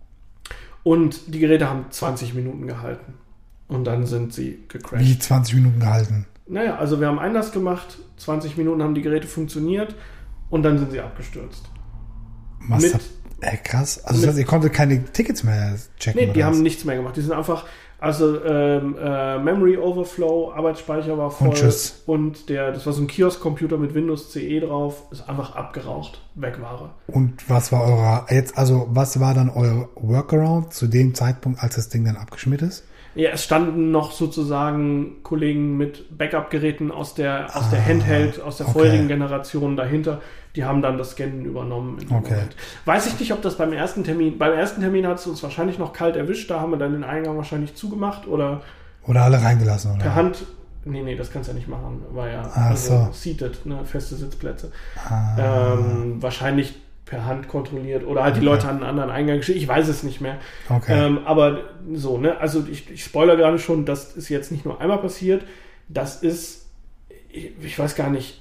Speaker 2: Und die Geräte haben zwanzig Minuten gehalten. Und dann sind sie gecrashed.
Speaker 3: Wie zwanzig Minuten gehalten?
Speaker 2: Naja, also wir haben Einlass gemacht, zwanzig Minuten haben die Geräte funktioniert und dann sind sie abgestürzt.
Speaker 3: Was
Speaker 2: Mit-
Speaker 3: hat, ey, krass. Also
Speaker 2: mit-
Speaker 3: das heißt, ihr konntet keine Tickets mehr checken?
Speaker 2: Nee, die
Speaker 3: oder
Speaker 2: haben
Speaker 3: was?
Speaker 2: nichts mehr gemacht. Die sind einfach, also ähm, äh, Memory Overflow, Arbeitsspeicher war voll
Speaker 3: Und tschüss.
Speaker 2: und der, das war so ein Kiosk-Computer mit Windows C E drauf, ist einfach abgeraucht, weg war er.
Speaker 3: Und was war euer, jetzt, also was war dann euer Workaround zu dem Zeitpunkt, als das Ding dann abgeschmiert ist?
Speaker 2: Ja, es standen noch sozusagen Kollegen mit Backup-Geräten aus der, aus der
Speaker 3: Ah,
Speaker 2: Handheld, aus der
Speaker 3: okay.
Speaker 2: vorherigen Generation dahinter. Die haben dann das Scannen übernommen. In dem
Speaker 3: Okay.
Speaker 2: Moment. Weiß ich nicht, ob das beim ersten Termin, beim ersten Termin hat es uns wahrscheinlich noch kalt erwischt. Da haben wir dann den Eingang wahrscheinlich zugemacht oder
Speaker 3: Oder alle reingelassen, oder?
Speaker 2: per Hand. Nee, nee, das kannst du ja nicht machen. War ja
Speaker 3: Ach
Speaker 2: also
Speaker 3: so.
Speaker 2: seated, ne, feste Sitzplätze.
Speaker 3: Ah,
Speaker 2: Ähm, wahrscheinlich per Hand kontrolliert oder halt die
Speaker 3: Okay.
Speaker 2: Leute an einen anderen Eingang geschickt. Ich weiß es nicht mehr.
Speaker 3: okay.
Speaker 2: Ähm, aber so, ne, also ich, ich spoilere gerade schon, das ist jetzt nicht nur einmal passiert, das ist, ich, ich weiß gar nicht,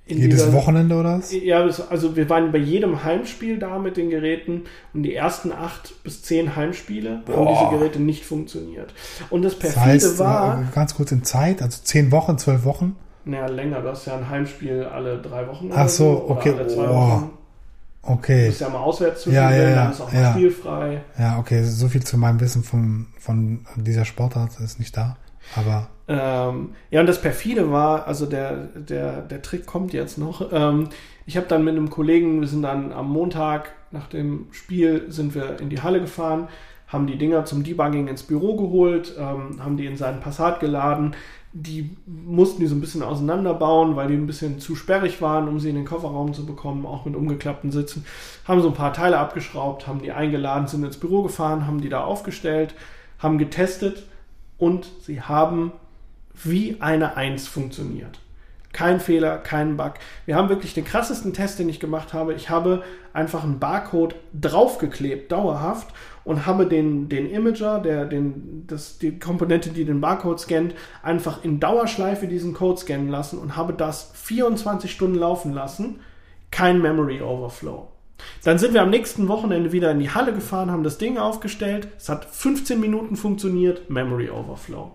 Speaker 2: in
Speaker 3: Jedes
Speaker 2: dieser,
Speaker 3: Wochenende oder was?
Speaker 2: Ja, also wir waren bei jedem Heimspiel da mit den Geräten und die ersten acht bis zehn Heimspiele
Speaker 3: Boah.
Speaker 2: haben diese Geräte nicht funktioniert. Und das
Speaker 3: Das
Speaker 2: perfide
Speaker 3: heißt,
Speaker 2: war...
Speaker 3: äh, ganz kurz in Zeit, also zehn Wochen, zwölf Wochen?
Speaker 2: Naja, länger. Du hast ja ein Heimspiel alle drei Wochen.
Speaker 3: Ach so,
Speaker 2: oder
Speaker 3: okay.
Speaker 2: Alle zwei
Speaker 3: Oh.
Speaker 2: Wochen. Du
Speaker 3: Okay.
Speaker 2: bist ja mal auswärts zwischen
Speaker 3: Ja, ja,
Speaker 2: ja,
Speaker 3: ja,
Speaker 2: dann ist auch mal
Speaker 3: ja.
Speaker 2: spielfrei.
Speaker 3: Ja, okay, so viel zu meinem Wissen von, von dieser Sportart ist nicht da. Aber
Speaker 2: Ähm, ja, und das perfide war, also der, der, der Trick kommt jetzt noch. Ähm, ich habe dann mit einem Kollegen, wir sind dann am Montag nach dem Spiel, sind wir in die Halle gefahren, haben die Dinger zum Debugging ins Büro geholt, ähm, haben die in seinen Passat geladen. Die mussten die so ein bisschen auseinanderbauen, weil die ein bisschen zu sperrig waren, um sie in den Kofferraum zu bekommen, auch mit umgeklappten Sitzen. Haben so ein paar Teile abgeschraubt, haben die eingeladen, sind ins Büro gefahren, haben die da aufgestellt, haben getestet und sie haben wie eine Eins funktioniert. Kein Fehler, kein Bug. Wir haben wirklich den krassesten Test, den ich gemacht habe. Ich habe einfach einen Barcode draufgeklebt, dauerhaft, und habe den, den Imager, der, den, das, die Komponente, die den Barcode scannt, einfach in Dauerschleife diesen Code scannen lassen und habe das vierundzwanzig Stunden laufen lassen. Kein Memory Overflow. Dann sind wir am nächsten Wochenende wieder in die Halle gefahren, haben das Ding aufgestellt. Es hat fünfzehn Minuten funktioniert, Memory Overflow.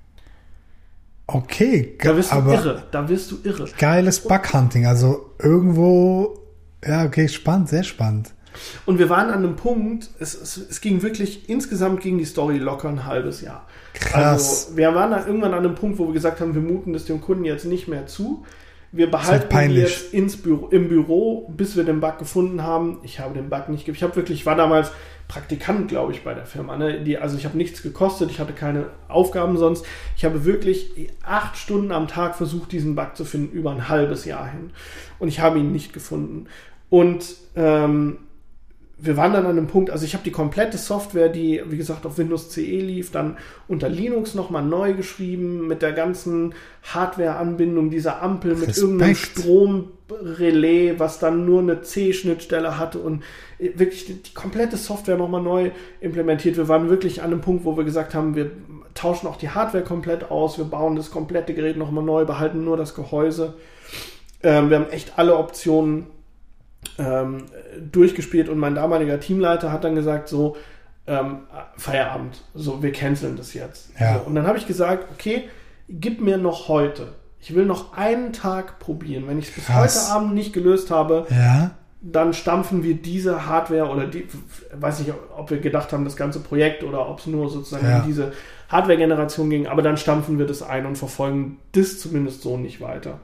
Speaker 3: okay,
Speaker 2: Da wirst du
Speaker 3: aber
Speaker 2: irre. Da wirst du irre.
Speaker 3: geiles Bug-Hunting, also irgendwo, ja, okay, spannend, sehr spannend.
Speaker 2: Und wir waren an einem Punkt, es, es, es ging wirklich, insgesamt ging die Story locker ein halbes Jahr.
Speaker 3: Krass.
Speaker 2: Also wir waren da irgendwann an einem Punkt, wo wir gesagt haben, wir muten das dem Kunden jetzt nicht mehr zu. Wir behalten die
Speaker 3: peinlich.
Speaker 2: jetzt ins Büro, im Büro, bis wir den Bug gefunden haben. Ich habe den Bug nicht, ge- ich habe wirklich, ich war damals Praktikant, glaube ich, bei der Firma. Ne? Die, also ich habe nichts gekostet, ich hatte keine Aufgaben sonst. Ich habe wirklich acht Stunden am Tag versucht, diesen Bug zu finden, über ein halbes Jahr hin. Und ich habe ihn nicht gefunden. Und ähm, wir waren dann an einem Punkt, also ich habe die komplette Software, die, wie gesagt, auf Windows C E lief, dann unter Linux nochmal neu geschrieben, mit der ganzen Hardware-Anbindung dieser Ampel, mit
Speaker 3: Respekt.
Speaker 2: irgendeinem Stromrelais, was dann nur eine C-Schnittstelle hatte und wirklich die, die komplette Software nochmal neu implementiert. Wir waren wirklich an einem Punkt, wo wir gesagt haben, wir tauschen auch die Hardware komplett aus, wir bauen das komplette Gerät nochmal neu, behalten nur das Gehäuse. Ähm, wir haben echt alle Optionen Ähm, durchgespielt und mein damaliger Teamleiter hat dann gesagt, so, ähm, Feierabend, so, wir canceln das jetzt.
Speaker 3: Ja.
Speaker 2: So, und dann habe ich gesagt, okay, gib mir noch heute. Ich will noch einen Tag probieren. Wenn ich es bis
Speaker 3: Krass.
Speaker 2: heute Abend nicht gelöst habe,
Speaker 3: Ja,
Speaker 2: dann stampfen wir diese Hardware oder die, weiß nicht, ob wir gedacht haben, das ganze Projekt oder ob es nur sozusagen
Speaker 3: Ja.
Speaker 2: um diese Hardware-Generation ging, aber dann stampfen wir das ein und verfolgen das zumindest so nicht weiter.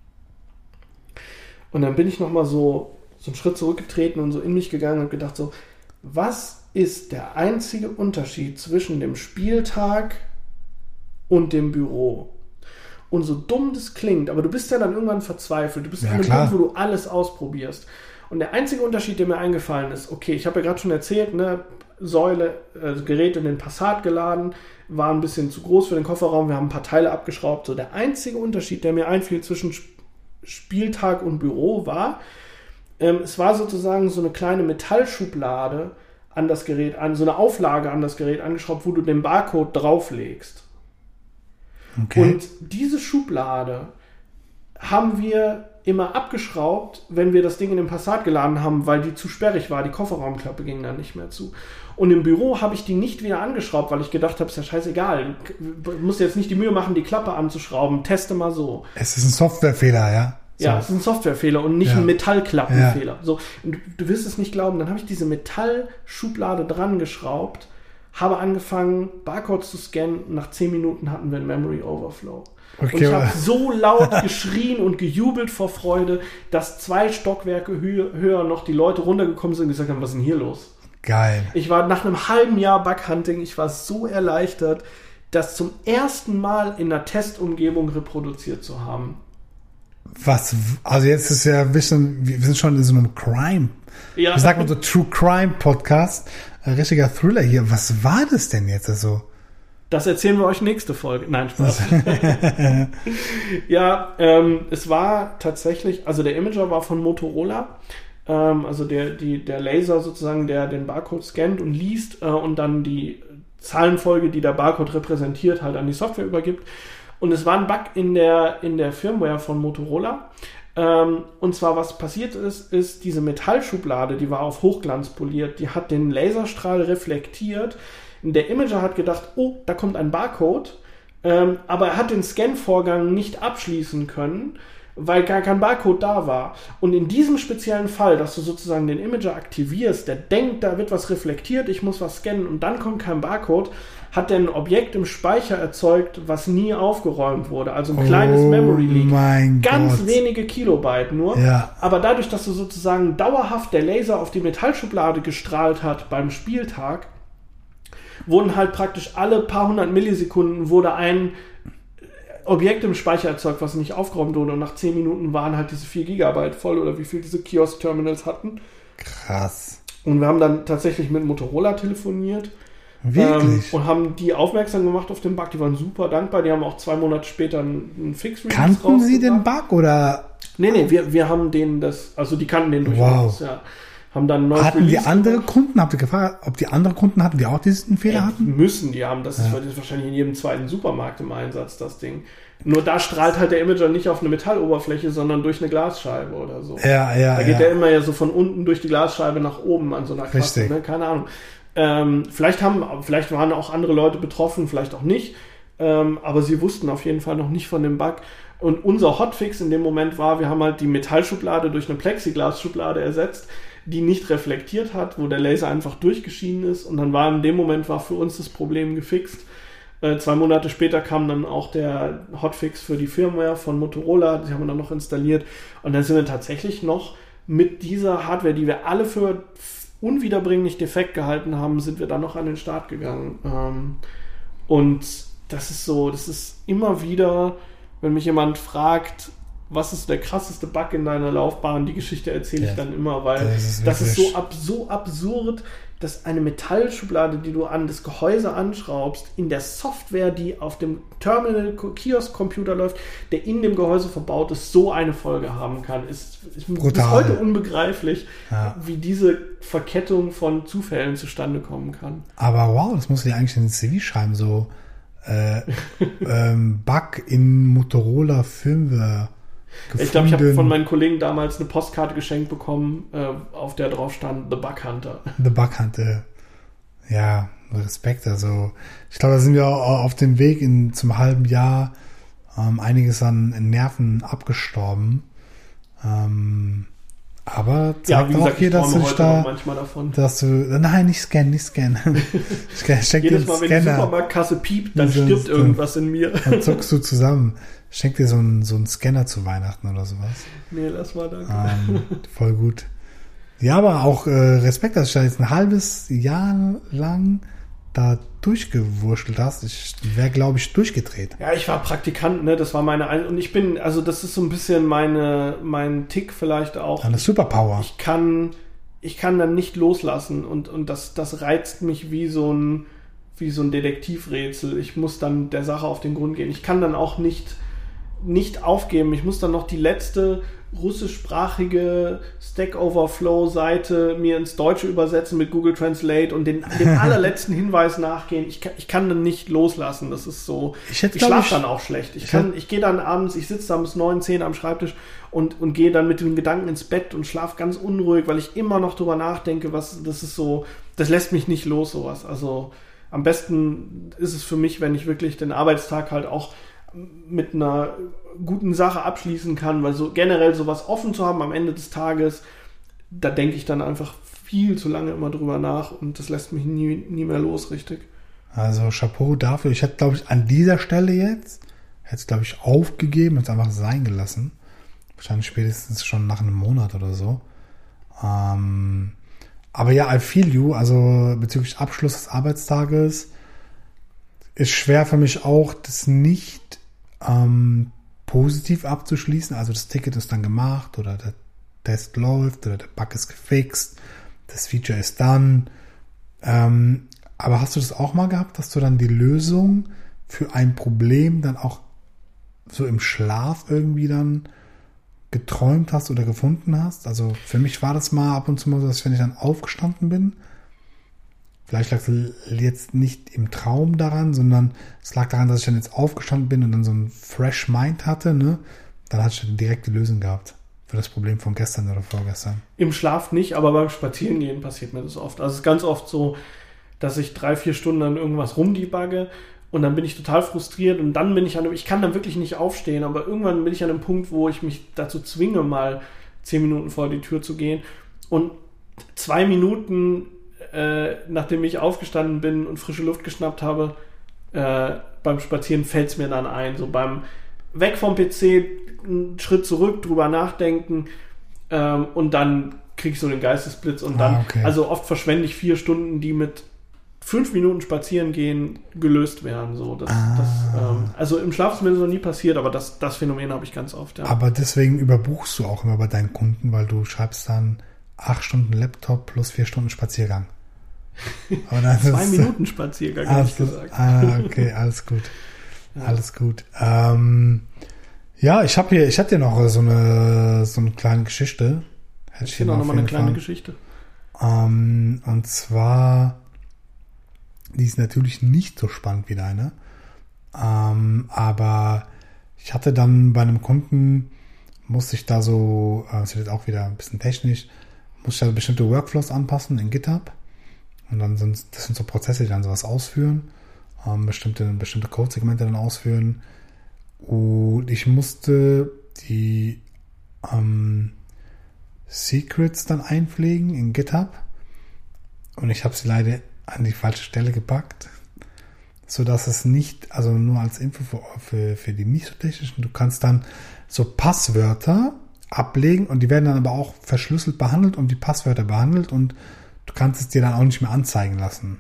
Speaker 2: Und dann bin ich nochmal so so einen Schritt zurückgetreten und so in mich gegangen und gedacht so, was ist der einzige Unterschied zwischen dem Spieltag und dem Büro? Und so dumm das klingt, aber du bist ja dann irgendwann verzweifelt. Du bist
Speaker 3: Ja,
Speaker 2: an einem
Speaker 3: klar.
Speaker 2: Punkt, wo du alles ausprobierst. Und der einzige Unterschied, der mir eingefallen ist, okay, ich habe ja gerade schon erzählt, ne, Säule, äh, Gerät in den Passat geladen, war ein bisschen zu groß für den Kofferraum, wir haben ein paar Teile abgeschraubt. So, der einzige Unterschied, der mir einfiel zwischen Sp- Spieltag und Büro war, Ähm, es war sozusagen so eine kleine Metallschublade an das Gerät, an so eine Auflage an das Gerät angeschraubt, wo du den Barcode drauflegst.
Speaker 3: okay.
Speaker 2: Und diese Schublade haben wir immer abgeschraubt, wenn wir das Ding in den Passat geladen haben, weil die zu sperrig war. Die Kofferraumklappe ging dann nicht mehr zu. Und im Büro habe ich die nicht wieder angeschraubt, weil ich gedacht habe, ist ja scheißegal. Du musst jetzt nicht die Mühe machen, die Klappe anzuschrauben. Teste mal so.
Speaker 3: Es ist ein Softwarefehler, ja? So.
Speaker 2: Ja, es ist ein Softwarefehler und nicht
Speaker 3: Ja.
Speaker 2: ein Metallklappenfehler. So, und du, du wirst es nicht glauben, dann habe ich diese Metallschublade dran geschraubt, habe angefangen, Barcodes zu scannen und nach zehn Minuten hatten wir einen Memory Overflow.
Speaker 3: Okay,
Speaker 2: Und ich habe
Speaker 3: aber-
Speaker 2: so laut geschrien und gejubelt vor Freude, dass zwei Stockwerke hö- höher noch die Leute runtergekommen sind und gesagt haben, was ist denn hier los?
Speaker 3: Geil.
Speaker 2: Ich war nach einem halben Jahr Bughunting, ich war so erleichtert, das zum ersten Mal in einer Testumgebung reproduziert zu haben.
Speaker 3: Was, also jetzt ist ja ein bisschen, wir sind schon in so einem Crime,
Speaker 2: Ja.
Speaker 3: wie sagt man so, True Crime Podcast, ein richtiger Thriller hier. Was war das denn jetzt? Also,
Speaker 2: Das erzählen wir euch nächste Folge. Nein, Spaß. Ja, ähm, es war tatsächlich, also der Imager war von Motorola, ähm, also der, die, der Laser sozusagen, der den Barcode scannt und liest äh, und dann die Zahlenfolge, die der Barcode repräsentiert, halt an die Software übergibt. Und es war ein Bug in der, in der Firmware von Motorola. Ähm, und zwar, was passiert ist, ist diese Metallschublade, die war auf Hochglanz poliert, die hat den Laserstrahl reflektiert. Der Imager hat gedacht, oh, da kommt ein Barcode, ähm, aber er hat den Scan-Vorgang nicht abschließen können, weil gar kein Barcode da war. Und in diesem speziellen Fall, dass du sozusagen den Imager aktivierst, der denkt, da wird was reflektiert, ich muss was scannen und dann kommt kein Barcode, hat der ein Objekt im Speicher erzeugt, was nie aufgeräumt wurde. Also ein kleines
Speaker 3: oh
Speaker 2: Memory Leak.
Speaker 3: Mein
Speaker 2: Ganz
Speaker 3: Gott.
Speaker 2: wenige Kilobyte nur.
Speaker 3: Ja.
Speaker 2: Aber dadurch, dass du sozusagen dauerhaft der Laser auf die Metallschublade gestrahlt hat beim Spieltag, wurden halt praktisch alle paar hundert Millisekunden wurde ein Objekt im Speicher erzeugt, was nicht aufgeräumt wurde. Und nach zehn Minuten waren halt diese vier Gigabyte voll oder wie viel diese Kiosk-Terminals hatten.
Speaker 3: Krass.
Speaker 2: Und wir haben dann tatsächlich mit Motorola telefoniert.
Speaker 3: Wirklich?
Speaker 2: Ähm, und haben die aufmerksam gemacht auf den Bug. Die waren super dankbar. Die haben auch zwei Monate später einen, einen Fix-Release
Speaker 3: Kannten Sie den Bug oder?
Speaker 2: Nee, nee, wir, wir haben den das, also die kannten den durchaus,
Speaker 3: wow.
Speaker 2: ja. Haben dann ein neues
Speaker 3: Hatten
Speaker 2: Release
Speaker 3: die andere
Speaker 2: gemacht.
Speaker 3: Kunden, habt ihr gefragt, ob die anderen Kunden hatten, die auch diesen Fehler
Speaker 2: Ey,
Speaker 3: hatten?
Speaker 2: müssen die haben. Das,
Speaker 3: Ja.
Speaker 2: ist, das ist wahrscheinlich in jedem zweiten Supermarkt im Einsatz, das Ding. Nur da strahlt halt der Imager nicht auf eine Metalloberfläche, sondern durch eine Glasscheibe oder so.
Speaker 3: Ja, ja,
Speaker 2: Da geht
Speaker 3: ja.
Speaker 2: der immer ja so von unten durch die Glasscheibe nach oben an so einer Klasse,
Speaker 3: Richtig.
Speaker 2: ne? Keine Ahnung. Ähm, vielleicht haben, vielleicht waren auch andere Leute betroffen, vielleicht auch nicht. Ähm, aber sie wussten auf jeden Fall noch nicht von dem Bug. Und unser Hotfix in dem Moment war, wir haben halt die Metallschublade durch eine Plexiglasschublade ersetzt, die nicht reflektiert hat, wo der Laser einfach durchgeschienen ist. Und dann war in dem Moment war für uns das Problem gefixt. Äh, zwei Monate später kam dann auch der Hotfix für die Firmware von Motorola. Die haben wir dann noch installiert. Und dann sind wir tatsächlich noch mit dieser Hardware, die wir alle für unwiederbringlich defekt gehalten haben, sind wir dann noch an den Start gegangen. Ähm, und das ist so, das ist immer wieder, wenn mich jemand fragt, was ist der krasseste Bug in deiner Laufbahn, die Geschichte erzähle ich
Speaker 3: Ja,
Speaker 2: dann immer, weil
Speaker 3: das ist
Speaker 2: das ist
Speaker 3: wirklich-
Speaker 2: so, ab, so absurd, dass eine Metallschublade, die du an das Gehäuse anschraubst, in der Software, die auf dem Terminal-Kiosk-Computer läuft, der in dem Gehäuse verbaut ist, so eine Folge haben kann. Ist, ist bis
Speaker 3: Brutal.
Speaker 2: heute unbegreiflich,
Speaker 3: Ja.
Speaker 2: wie diese Verkettung von Zufällen zustande kommen kann.
Speaker 3: Aber wow, das musst du dir eigentlich in den C V schreiben, so äh, ähm, Bug in Motorola Firmware gefunden.
Speaker 2: Ich glaube, ich habe von meinen Kollegen damals eine Postkarte geschenkt bekommen, äh, auf der drauf stand The Bug Hunter.
Speaker 3: The Bug Hunter. Ja, Respekt. Also ich glaube, da sind wir auch auf dem Weg in zum halben Jahr ähm, einiges an Nerven abgestorben. Ähm, aber
Speaker 2: Ja,
Speaker 3: zeigt
Speaker 2: wie
Speaker 3: auch
Speaker 2: gesagt,
Speaker 3: hier,
Speaker 2: ich
Speaker 3: dass du
Speaker 2: träume
Speaker 3: dich
Speaker 2: heute noch
Speaker 3: da,
Speaker 2: manchmal davon.
Speaker 3: dass du, nein, nicht scannen, nicht scannen. Ich schenk dir
Speaker 2: Jedes
Speaker 3: einen
Speaker 2: Mal, wenn die
Speaker 3: Scanner.
Speaker 2: Supermarktkasse piept, dann
Speaker 3: So-
Speaker 2: stirbt
Speaker 3: so-
Speaker 2: irgendwas in mir.
Speaker 3: Dann zuckst du zusammen. Schenk dir so einen, so einen Scanner zu Weihnachten oder sowas.
Speaker 2: Nee, lass mal, danke.
Speaker 3: Ähm, voll gut. Ja, aber auch äh, Respekt, dass du da jetzt ein halbes Jahr lang da durchgewurschtelt hast. Ich wäre, glaube ich, durchgedreht.
Speaker 2: Ja, ich war Praktikant, ne, das war meine, Ein- und ich bin, also das ist so ein bisschen meine, mein Tick vielleicht auch.
Speaker 3: Eine Superpower.
Speaker 2: Ich kann, ich kann dann nicht loslassen und, und das, das reizt mich wie so ein, wie so ein Detektivrätsel. Ich muss dann der Sache auf den Grund gehen. Ich kann dann auch nicht, nicht aufgeben. Ich muss dann noch die letzte russischsprachige Stack Overflow-Seite mir ins Deutsche übersetzen mit Google Translate und den, den allerletzten Hinweis nachgehen. Ich kann, ich kann dann nicht loslassen. Das ist so.
Speaker 3: Ich hätte,
Speaker 2: Ich
Speaker 3: glaub
Speaker 2: schlafe
Speaker 3: ich-
Speaker 2: dann auch schlecht. Ich,
Speaker 3: ich
Speaker 2: kann,
Speaker 3: hätte-
Speaker 2: ich gehe dann abends, ich sitze dann bis neun, zehn am Schreibtisch und, und gehe dann mit den Gedanken ins Bett und schlafe ganz unruhig, weil ich immer noch drüber nachdenke, was, das ist so, das lässt mich nicht los, sowas. Also, am besten ist es für mich, wenn ich wirklich den Arbeitstag halt auch mit einer guten Sache abschließen kann, weil so generell sowas offen zu haben am Ende des Tages, da denke ich dann einfach viel zu lange immer drüber nach und das lässt mich nie, nie mehr los, richtig.
Speaker 3: Also Chapeau dafür. Ich hätte, glaube ich, an dieser Stelle jetzt, hätte es, glaube ich, aufgegeben und es einfach sein gelassen. Wahrscheinlich spätestens schon nach einem Monat oder so. Ähm, aber ja, I feel you. Also bezüglich Abschluss des Arbeitstages ist schwer für mich auch, das nicht ähm, positiv abzuschließen. Also das Ticket ist dann gemacht oder der Test läuft oder der Bug ist gefixt, das Feature ist dann. Ähm, aber hast du das auch mal gehabt, dass du dann die Lösung für ein Problem dann auch so im Schlaf irgendwie dann geträumt hast oder gefunden hast? Also für mich war das mal ab und zu mal so, dass wenn ich dann aufgestanden bin, Vielleicht lag es jetzt nicht im Traum daran, sondern es lag daran, dass ich dann jetzt aufgestanden bin und dann so ein Fresh Mind hatte, ne? Dann hatte ich eine direkte Lösung gehabt für das Problem von gestern oder vorgestern.
Speaker 2: Im Schlaf nicht, aber beim Spazierengehen passiert mir das oft. Also es ist ganz oft so, dass ich drei, vier Stunden an irgendwas rumdebugge und dann bin ich total frustriert und dann bin ich an einem, ich kann dann wirklich nicht aufstehen, aber irgendwann bin ich an einem Punkt, wo ich mich dazu zwinge, mal zehn Minuten vor die Tür zu gehen und zwei Minuten, äh, nachdem ich aufgestanden bin und frische Luft geschnappt habe, äh, beim Spazieren fällt es mir dann ein, so beim Weg vom P C, einen Schritt zurück, drüber nachdenken ähm, und dann kriege ich so den Geistesblitz und dann,
Speaker 3: ah, okay.
Speaker 2: also oft verschwende ich vier Stunden, die mit fünf Minuten spazieren gehen gelöst werden. So, das,
Speaker 3: ah.
Speaker 2: das, ähm, also im Schlaf ist mir das noch nie passiert, aber das, das Phänomen habe ich ganz oft. Ja.
Speaker 3: Aber deswegen überbuchst du auch immer bei deinen Kunden, weil du schreibst dann acht Stunden Laptop plus vier Stunden Spaziergang. Aber dann
Speaker 2: Zwei
Speaker 3: ist,
Speaker 2: Minuten Spaziergang, habe ich gesagt.
Speaker 3: Ah, okay, alles gut. Ja. Alles gut. Ähm, ja, ich habe hier, ich hatte hier noch so eine, so eine kleine Geschichte.
Speaker 2: Hätte ich hier noch mal eine kleine Geschichte.
Speaker 3: Ähm, und zwar, die ist natürlich nicht so spannend wie deine. Ähm, aber ich hatte dann bei einem Kunden, musste ich da so, äh, das wird auch wieder ein bisschen technisch, musste ich da bestimmte Workflows anpassen in GitHub. Und dann sind, das sind so Prozesse, die dann sowas ausführen, ähm, bestimmte, bestimmte Codesegmente dann ausführen. Und ich musste die ähm, Secrets dann einpflegen in GitHub. Und ich habe sie leider an die falsche Stelle gepackt, sodass es nicht, also nur als Info für, für, für die nicht so technischen, du kannst dann so Passwörter ablegen und die werden dann aber auch verschlüsselt behandelt und die Passwörter behandelt und du kannst es dir dann auch nicht mehr anzeigen lassen.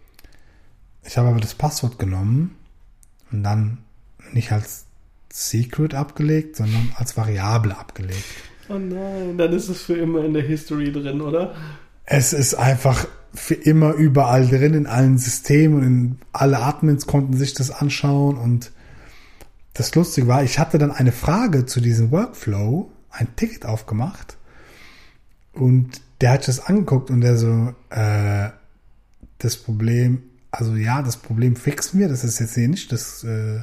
Speaker 3: Ich habe aber das Passwort genommen und dann nicht als Secret abgelegt, sondern als Variable abgelegt.
Speaker 2: Oh nein, dann ist es für immer in der History drin, oder?
Speaker 3: Es ist einfach für immer überall drin, in allen Systemen und in, alle Admins konnten sich das anschauen und das Lustige war, ich hatte dann eine Frage zu diesem Workflow, ein Ticket aufgemacht und der hat das angeguckt und der so, äh, das Problem, also ja, das Problem fixen wir, das ist jetzt hier nicht das, äh,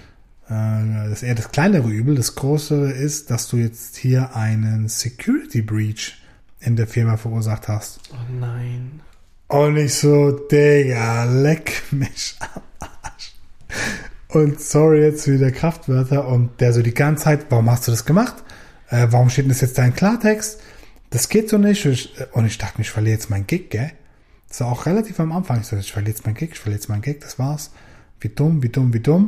Speaker 3: das ist eher das kleinere Übel. Das größere ist, dass du jetzt hier einen Security Breach in der Firma verursacht hast.
Speaker 2: Oh nein.
Speaker 3: Und ich so, Digga, leck mich am Arsch. Und sorry jetzt wieder Kraftwörter. Und der so die ganze Zeit, warum hast du das gemacht? Äh, warum steht denn das jetzt da in Klartext? Das geht so nicht. Und ich dachte mir, ich verliere jetzt meinen Gig, gell? Das war auch relativ am Anfang. Ich so, ich verliere jetzt meinen Gig, ich verliere jetzt meinen Gig, das war's. Wie dumm, wie dumm, wie dumm.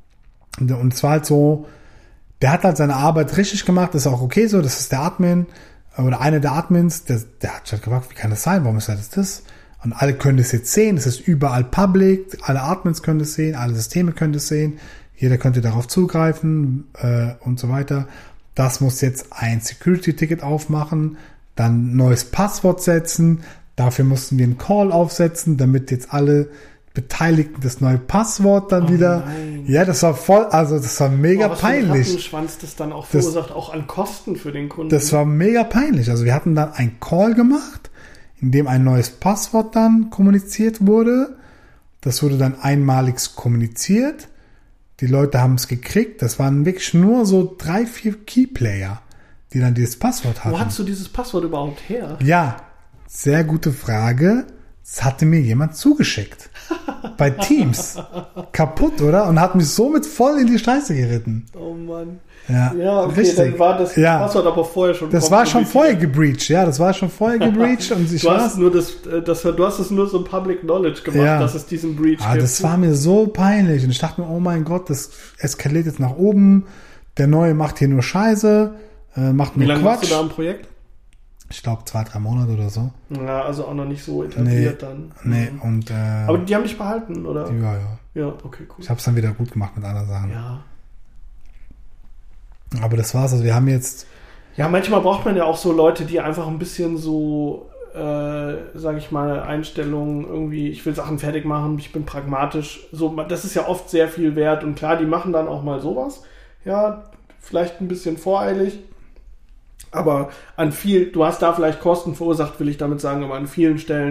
Speaker 3: Und es war halt so, der hat halt seine Arbeit richtig gemacht, das ist auch okay so, das ist der Admin oder einer der Admins, der, der hat sich halt gefragt, wie kann das sein, warum ist das das? Und alle können das jetzt sehen, es ist überall public, alle Admins können das sehen, alle Systeme können das sehen, jeder könnte darauf zugreifen äh, und so weiter. Das muss jetzt ein Security-Ticket aufmachen, dann ein neues Passwort setzen, dafür mussten wir einen Call aufsetzen, damit jetzt alle Beteiligten das neue Passwort dann oh wieder. Nein. Ja, das war voll, also das war mega oh, was peinlich.
Speaker 2: Was Schwanz das dann auch verursacht, das, auch an Kosten für den Kunden.
Speaker 3: Das war mega peinlich. Also wir hatten dann einen Call gemacht, in dem ein neues Passwort dann kommuniziert wurde. Das wurde dann einmalig kommuniziert. Die Leute haben es gekriegt. Das waren wirklich nur so drei, vier Keyplayer, die dann dieses Passwort hatten.
Speaker 2: Wo hast du dieses Passwort überhaupt her?
Speaker 3: Ja, sehr gute Frage. Das hatte mir jemand zugeschickt. Bei Teams. Kaputt, oder? Und hat mich somit voll in die Scheiße geritten.
Speaker 2: Oh Mann.
Speaker 3: Ja,
Speaker 2: ja okay,
Speaker 3: richtig.
Speaker 2: Dann war das
Speaker 3: ja.
Speaker 2: Passwort aber vorher schon.
Speaker 3: Das war schon vorher gebreached, ja, das war schon vorher gebreached. Und ich
Speaker 2: du, hast nur das, das, du hast es nur so Public Knowledge gemacht, ja. dass es diesen Breach
Speaker 3: ah,
Speaker 2: gibt.
Speaker 3: Das war mir so peinlich. Und ich dachte mir, oh mein Gott, das eskaliert jetzt nach oben. Der Neue macht hier nur Scheiße, äh, macht nur
Speaker 2: Wie lange
Speaker 3: Quatsch.
Speaker 2: warst du da am Projekt?
Speaker 3: Ich glaube zwei, drei Monate oder so.
Speaker 2: Ja, also auch noch nicht so etabliert
Speaker 3: nee,
Speaker 2: dann.
Speaker 3: Nee, und... Äh,
Speaker 2: aber die haben dich behalten, oder?
Speaker 3: Ja, ja.
Speaker 2: Ja, okay, cool.
Speaker 3: Ich habe es dann wieder gut gemacht mit anderen Sachen.
Speaker 2: Ja.
Speaker 3: Aber das war's. Also wir haben jetzt...
Speaker 2: Ja, manchmal braucht man ja auch so Leute, die einfach ein bisschen so, äh, sage ich mal, Einstellungen irgendwie, ich will Sachen fertig machen, ich bin pragmatisch. So, das ist ja oft sehr viel wert. Und klar, die machen dann auch mal sowas. Ja, vielleicht ein bisschen voreilig. Aber an viel, du hast da vielleicht Kosten verursacht, will ich damit sagen, aber an vielen Stellen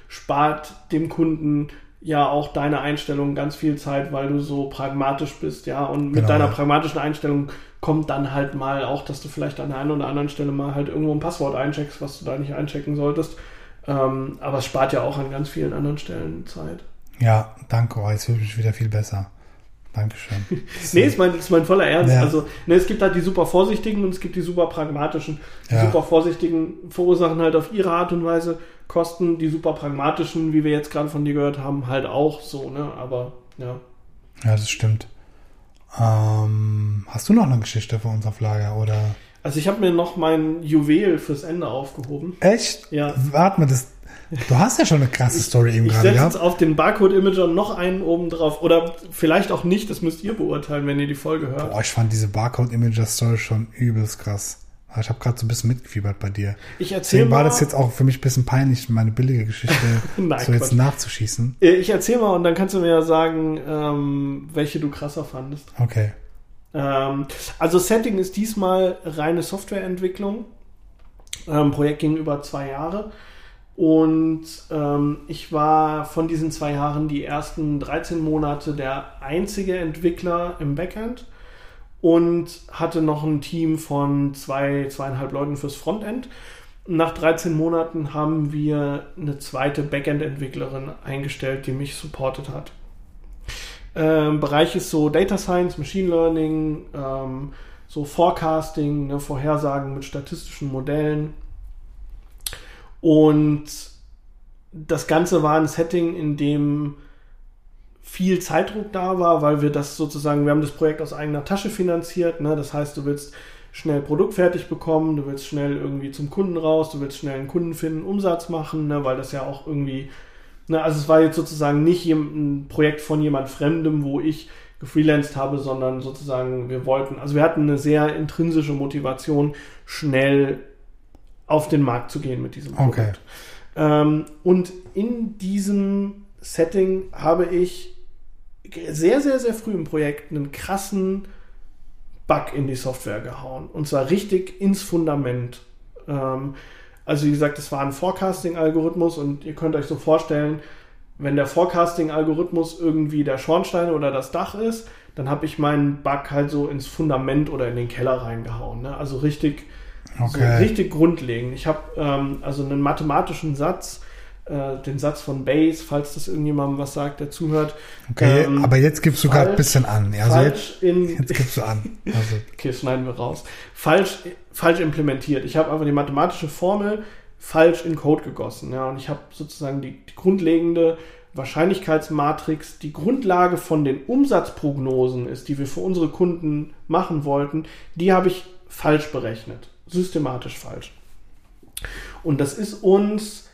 Speaker 2: spart dem Kunden ja auch deine Einstellung ganz viel Zeit, weil du so pragmatisch bist, ja, und mit
Speaker 3: Genau,
Speaker 2: deiner
Speaker 3: ja.
Speaker 2: pragmatischen Einstellung kommt dann halt mal auch, dass du vielleicht an der einen oder anderen Stelle mal halt irgendwo ein Passwort eincheckst, was du da nicht einchecken solltest, ähm, aber es spart ja auch an ganz vielen anderen Stellen Zeit.
Speaker 3: Ja, danke, oh, jetzt fühle ich mich wieder viel besser. Dankeschön.
Speaker 2: Nee, ist mein, ist mein voller Ernst.
Speaker 3: Ja.
Speaker 2: Also, ne, es gibt halt die super vorsichtigen und es gibt die super pragmatischen. Die
Speaker 3: Ja.
Speaker 2: super vorsichtigen verursachen halt auf ihre Art und Weise Kosten, die super pragmatischen, wie wir jetzt gerade von dir gehört haben, halt auch so, ne, aber, ja.
Speaker 3: Ja, das stimmt. Ähm, hast du noch eine Geschichte für uns auf Lager, oder?
Speaker 2: Also, ich habe mir noch mein Juwel fürs Ende aufgehoben.
Speaker 3: Echt?
Speaker 2: Ja.
Speaker 3: Warte mal, das, du hast ja schon eine krasse Story eben
Speaker 2: Ich
Speaker 3: gerade
Speaker 2: setze jetzt
Speaker 3: gehabt.
Speaker 2: auf den Barcode-Imager noch einen oben drauf. Oder vielleicht auch nicht, das müsst ihr beurteilen, wenn ihr die Folge hört.
Speaker 3: Boah, ich fand diese Barcode-Imager-Story schon übelst krass. Ich habe gerade so ein bisschen mitgefiebert bei dir.
Speaker 2: Ich erzähl
Speaker 3: Deswegen war
Speaker 2: mal,
Speaker 3: das jetzt auch für mich ein bisschen peinlich, meine billige Geschichte
Speaker 2: Nein,
Speaker 3: so jetzt
Speaker 2: Quatsch.
Speaker 3: nachzuschießen.
Speaker 2: Ich erzähl mal und dann kannst du mir ja sagen, ähm, welche du krasser fandest.
Speaker 3: Okay.
Speaker 2: Ähm, also Setting ist diesmal reine Softwareentwicklung. Ähm, Projekt ging über zwei Jahre. Und ähm, ich war von diesen zwei Jahren die ersten dreizehn Monate der einzige Entwickler im Backend und hatte noch ein Team von zwei, zweieinhalb Leuten fürs Frontend. Nach dreizehn Monaten haben wir eine zweite Backend-Entwicklerin eingestellt, die mich supportet hat. Ähm, Bereich ist so Data Science, Machine Learning, ähm, so Forecasting, ne, Vorhersagen mit statistischen Modellen. Und das Ganze war ein Setting, in dem viel Zeitdruck da war, weil wir das sozusagen, wir haben das Projekt aus eigener Tasche finanziert, ne? Das heißt, du willst schnell Produkt fertig bekommen, du willst schnell irgendwie zum Kunden raus, du willst schnell einen Kunden finden, Umsatz machen, ne? Weil das ja auch irgendwie, ne? Also es war jetzt sozusagen nicht ein Projekt von jemand Fremdem, wo ich gefreelanced habe, sondern sozusagen wir wollten, also wir hatten eine sehr intrinsische Motivation, schnell auf den Markt zu gehen mit diesem Produkt.
Speaker 3: Okay.
Speaker 2: Ähm, und in diesem Setting habe ich sehr, sehr, sehr früh im Projekt einen krassen Bug in die Software gehauen. Und zwar richtig ins Fundament. Ähm, also wie gesagt, es war ein Forecasting-Algorithmus und ihr könnt euch so vorstellen, wenn der Forecasting-Algorithmus irgendwie der Schornstein oder das Dach ist, dann habe ich meinen Bug halt so ins Fundament oder in den Keller reingehauen. Ne? Also richtig,
Speaker 3: Okay.
Speaker 2: so richtig grundlegend. Ich habe ähm, also einen mathematischen Satz, äh, den Satz von Bayes, falls das irgendjemandem was sagt, der zuhört.
Speaker 3: Okay,
Speaker 2: ähm,
Speaker 3: aber jetzt gibst du gerade ein
Speaker 2: falsch-
Speaker 3: bisschen an. Also
Speaker 2: falsch
Speaker 3: jetzt,
Speaker 2: in,
Speaker 3: jetzt gibst du an. Also,
Speaker 2: okay, schneiden wir raus. Falsch, falsch implementiert. Ich habe einfach die mathematische Formel falsch in Code gegossen. Ja, und ich habe sozusagen die, die grundlegende Wahrscheinlichkeitsmatrix, die Grundlage von den Umsatzprognosen ist, die wir für unsere Kunden machen wollten, die habe ich falsch berechnet. Systematisch falsch. Und das ist uns,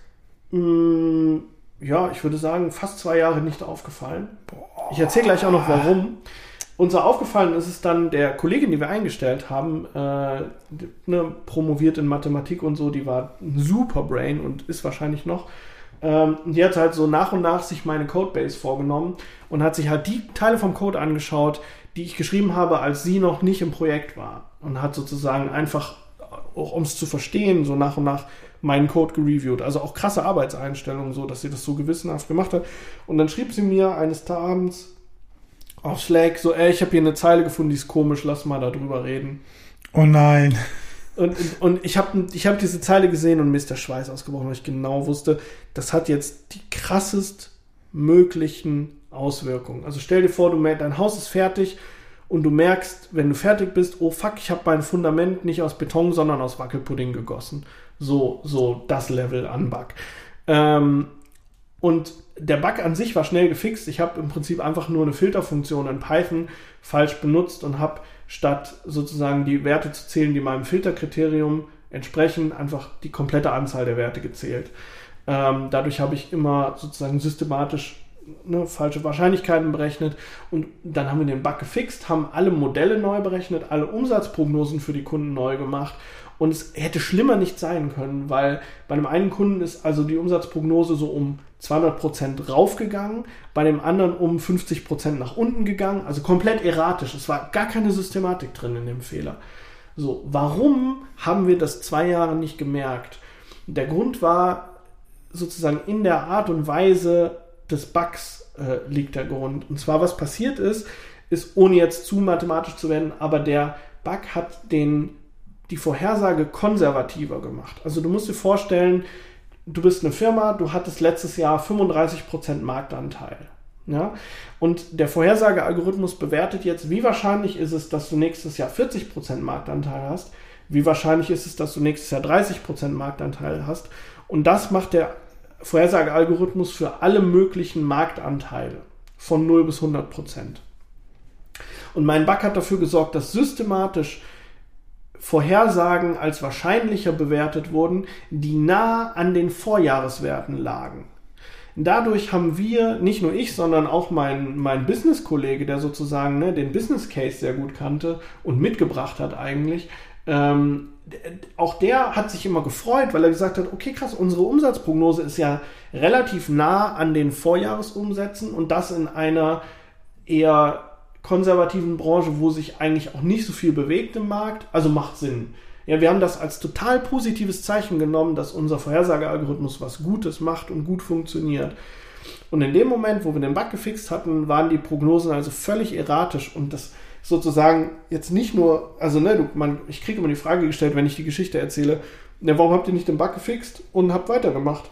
Speaker 2: mh, ja, ich würde sagen, fast zwei Jahre nicht aufgefallen. Ich erzähle gleich auch noch, warum. Uns aufgefallen ist es dann der Kollegin, die wir eingestellt haben, äh, ne, promoviert in Mathematik und so, die war ein super Brain und ist wahrscheinlich noch. Ähm, die hat halt so nach und nach sich meine Codebase vorgenommen und hat sich halt die Teile vom Code angeschaut, die ich geschrieben habe, als sie noch nicht im Projekt war. Und hat sozusagen einfach, auch um es zu verstehen, so nach und nach meinen Code gereviewt. Also auch krasse Arbeitseinstellungen, so dass sie das so gewissenhaft gemacht hat. Und dann schrieb sie mir eines Abends auf Slack so, ey, ich habe hier eine Zeile gefunden, die ist komisch, lass mal darüber reden.
Speaker 3: oh nein.
Speaker 2: Und, und ich habe ich hab diese Zeile gesehen und mir ist der Schweiß ausgebrochen, weil ich genau wusste, das hat jetzt die krassest möglichen Auswirkungen. Also stell dir vor, du merkst, dein Haus ist fertig und du merkst, wenn du fertig bist, oh fuck, ich habe mein Fundament nicht aus Beton, sondern aus Wackelpudding gegossen. So, so das Level an Bug. Ähm, und der Bug an sich war schnell gefixt. Ich habe im Prinzip einfach nur eine Filterfunktion in Python falsch benutzt und habe statt sozusagen die Werte zu zählen, die meinem Filterkriterium entsprechen, einfach die komplette Anzahl der Werte gezählt. Ähm, dadurch habe ich immer sozusagen systematisch ne, falsche Wahrscheinlichkeiten berechnet und dann haben wir den Bug gefixt, haben alle Modelle neu berechnet, alle Umsatzprognosen für die Kunden neu gemacht und es hätte schlimmer nicht sein können, weil bei einem einen Kunden ist also die Umsatzprognose so um zweihundert Prozent raufgegangen, bei dem anderen um fünfzig Prozent nach unten gegangen, also komplett erratisch. Es war gar keine Systematik drin in dem Fehler. So, warum haben wir das zwei Jahre nicht gemerkt? Der Grund war sozusagen in der Art und Weise des Bugs äh, liegt der Grund. Und zwar, was passiert ist, ist, ohne jetzt zu mathematisch zu werden, aber der Bug hat den, die Vorhersage konservativer gemacht. Also du musst dir vorstellen, du bist eine Firma, du hattest letztes Jahr fünfunddreißig Prozent Marktanteil. Ja? Und der Vorhersagealgorithmus bewertet jetzt, wie wahrscheinlich ist es, dass du nächstes Jahr vierzig Prozent Marktanteil hast, wie wahrscheinlich ist es, dass du nächstes Jahr dreißig Prozent Marktanteil hast. Und das macht der Vorhersagealgorithmus für alle möglichen Marktanteile von null bis hundert Prozent. Und mein Bug hat dafür gesorgt, dass systematisch Vorhersagen als wahrscheinlicher bewertet wurden, die nah an den Vorjahreswerten lagen. Dadurch haben wir, nicht nur ich, sondern auch mein, mein Business-Kollege, der sozusagen ne, den Business Case sehr gut kannte und mitgebracht hat eigentlich, ähm, auch der hat sich immer gefreut, weil er gesagt hat, okay krass, unsere Umsatzprognose ist ja relativ nah an den Vorjahresumsätzen und das in einer eher konservativen Branche, wo sich eigentlich auch nicht so viel bewegt im Markt, also macht Sinn. Ja, wir haben das als total positives Zeichen genommen, dass unser Vorhersagealgorithmus was Gutes macht und gut funktioniert. Und in dem Moment, wo wir den Bug gefixt hatten, waren die Prognosen also völlig erratisch und das sozusagen jetzt nicht nur, also ne, du, man, ich kriege immer die Frage gestellt, wenn ich die Geschichte erzähle, ne, warum habt ihr nicht den Bug gefixt und habt weitergemacht?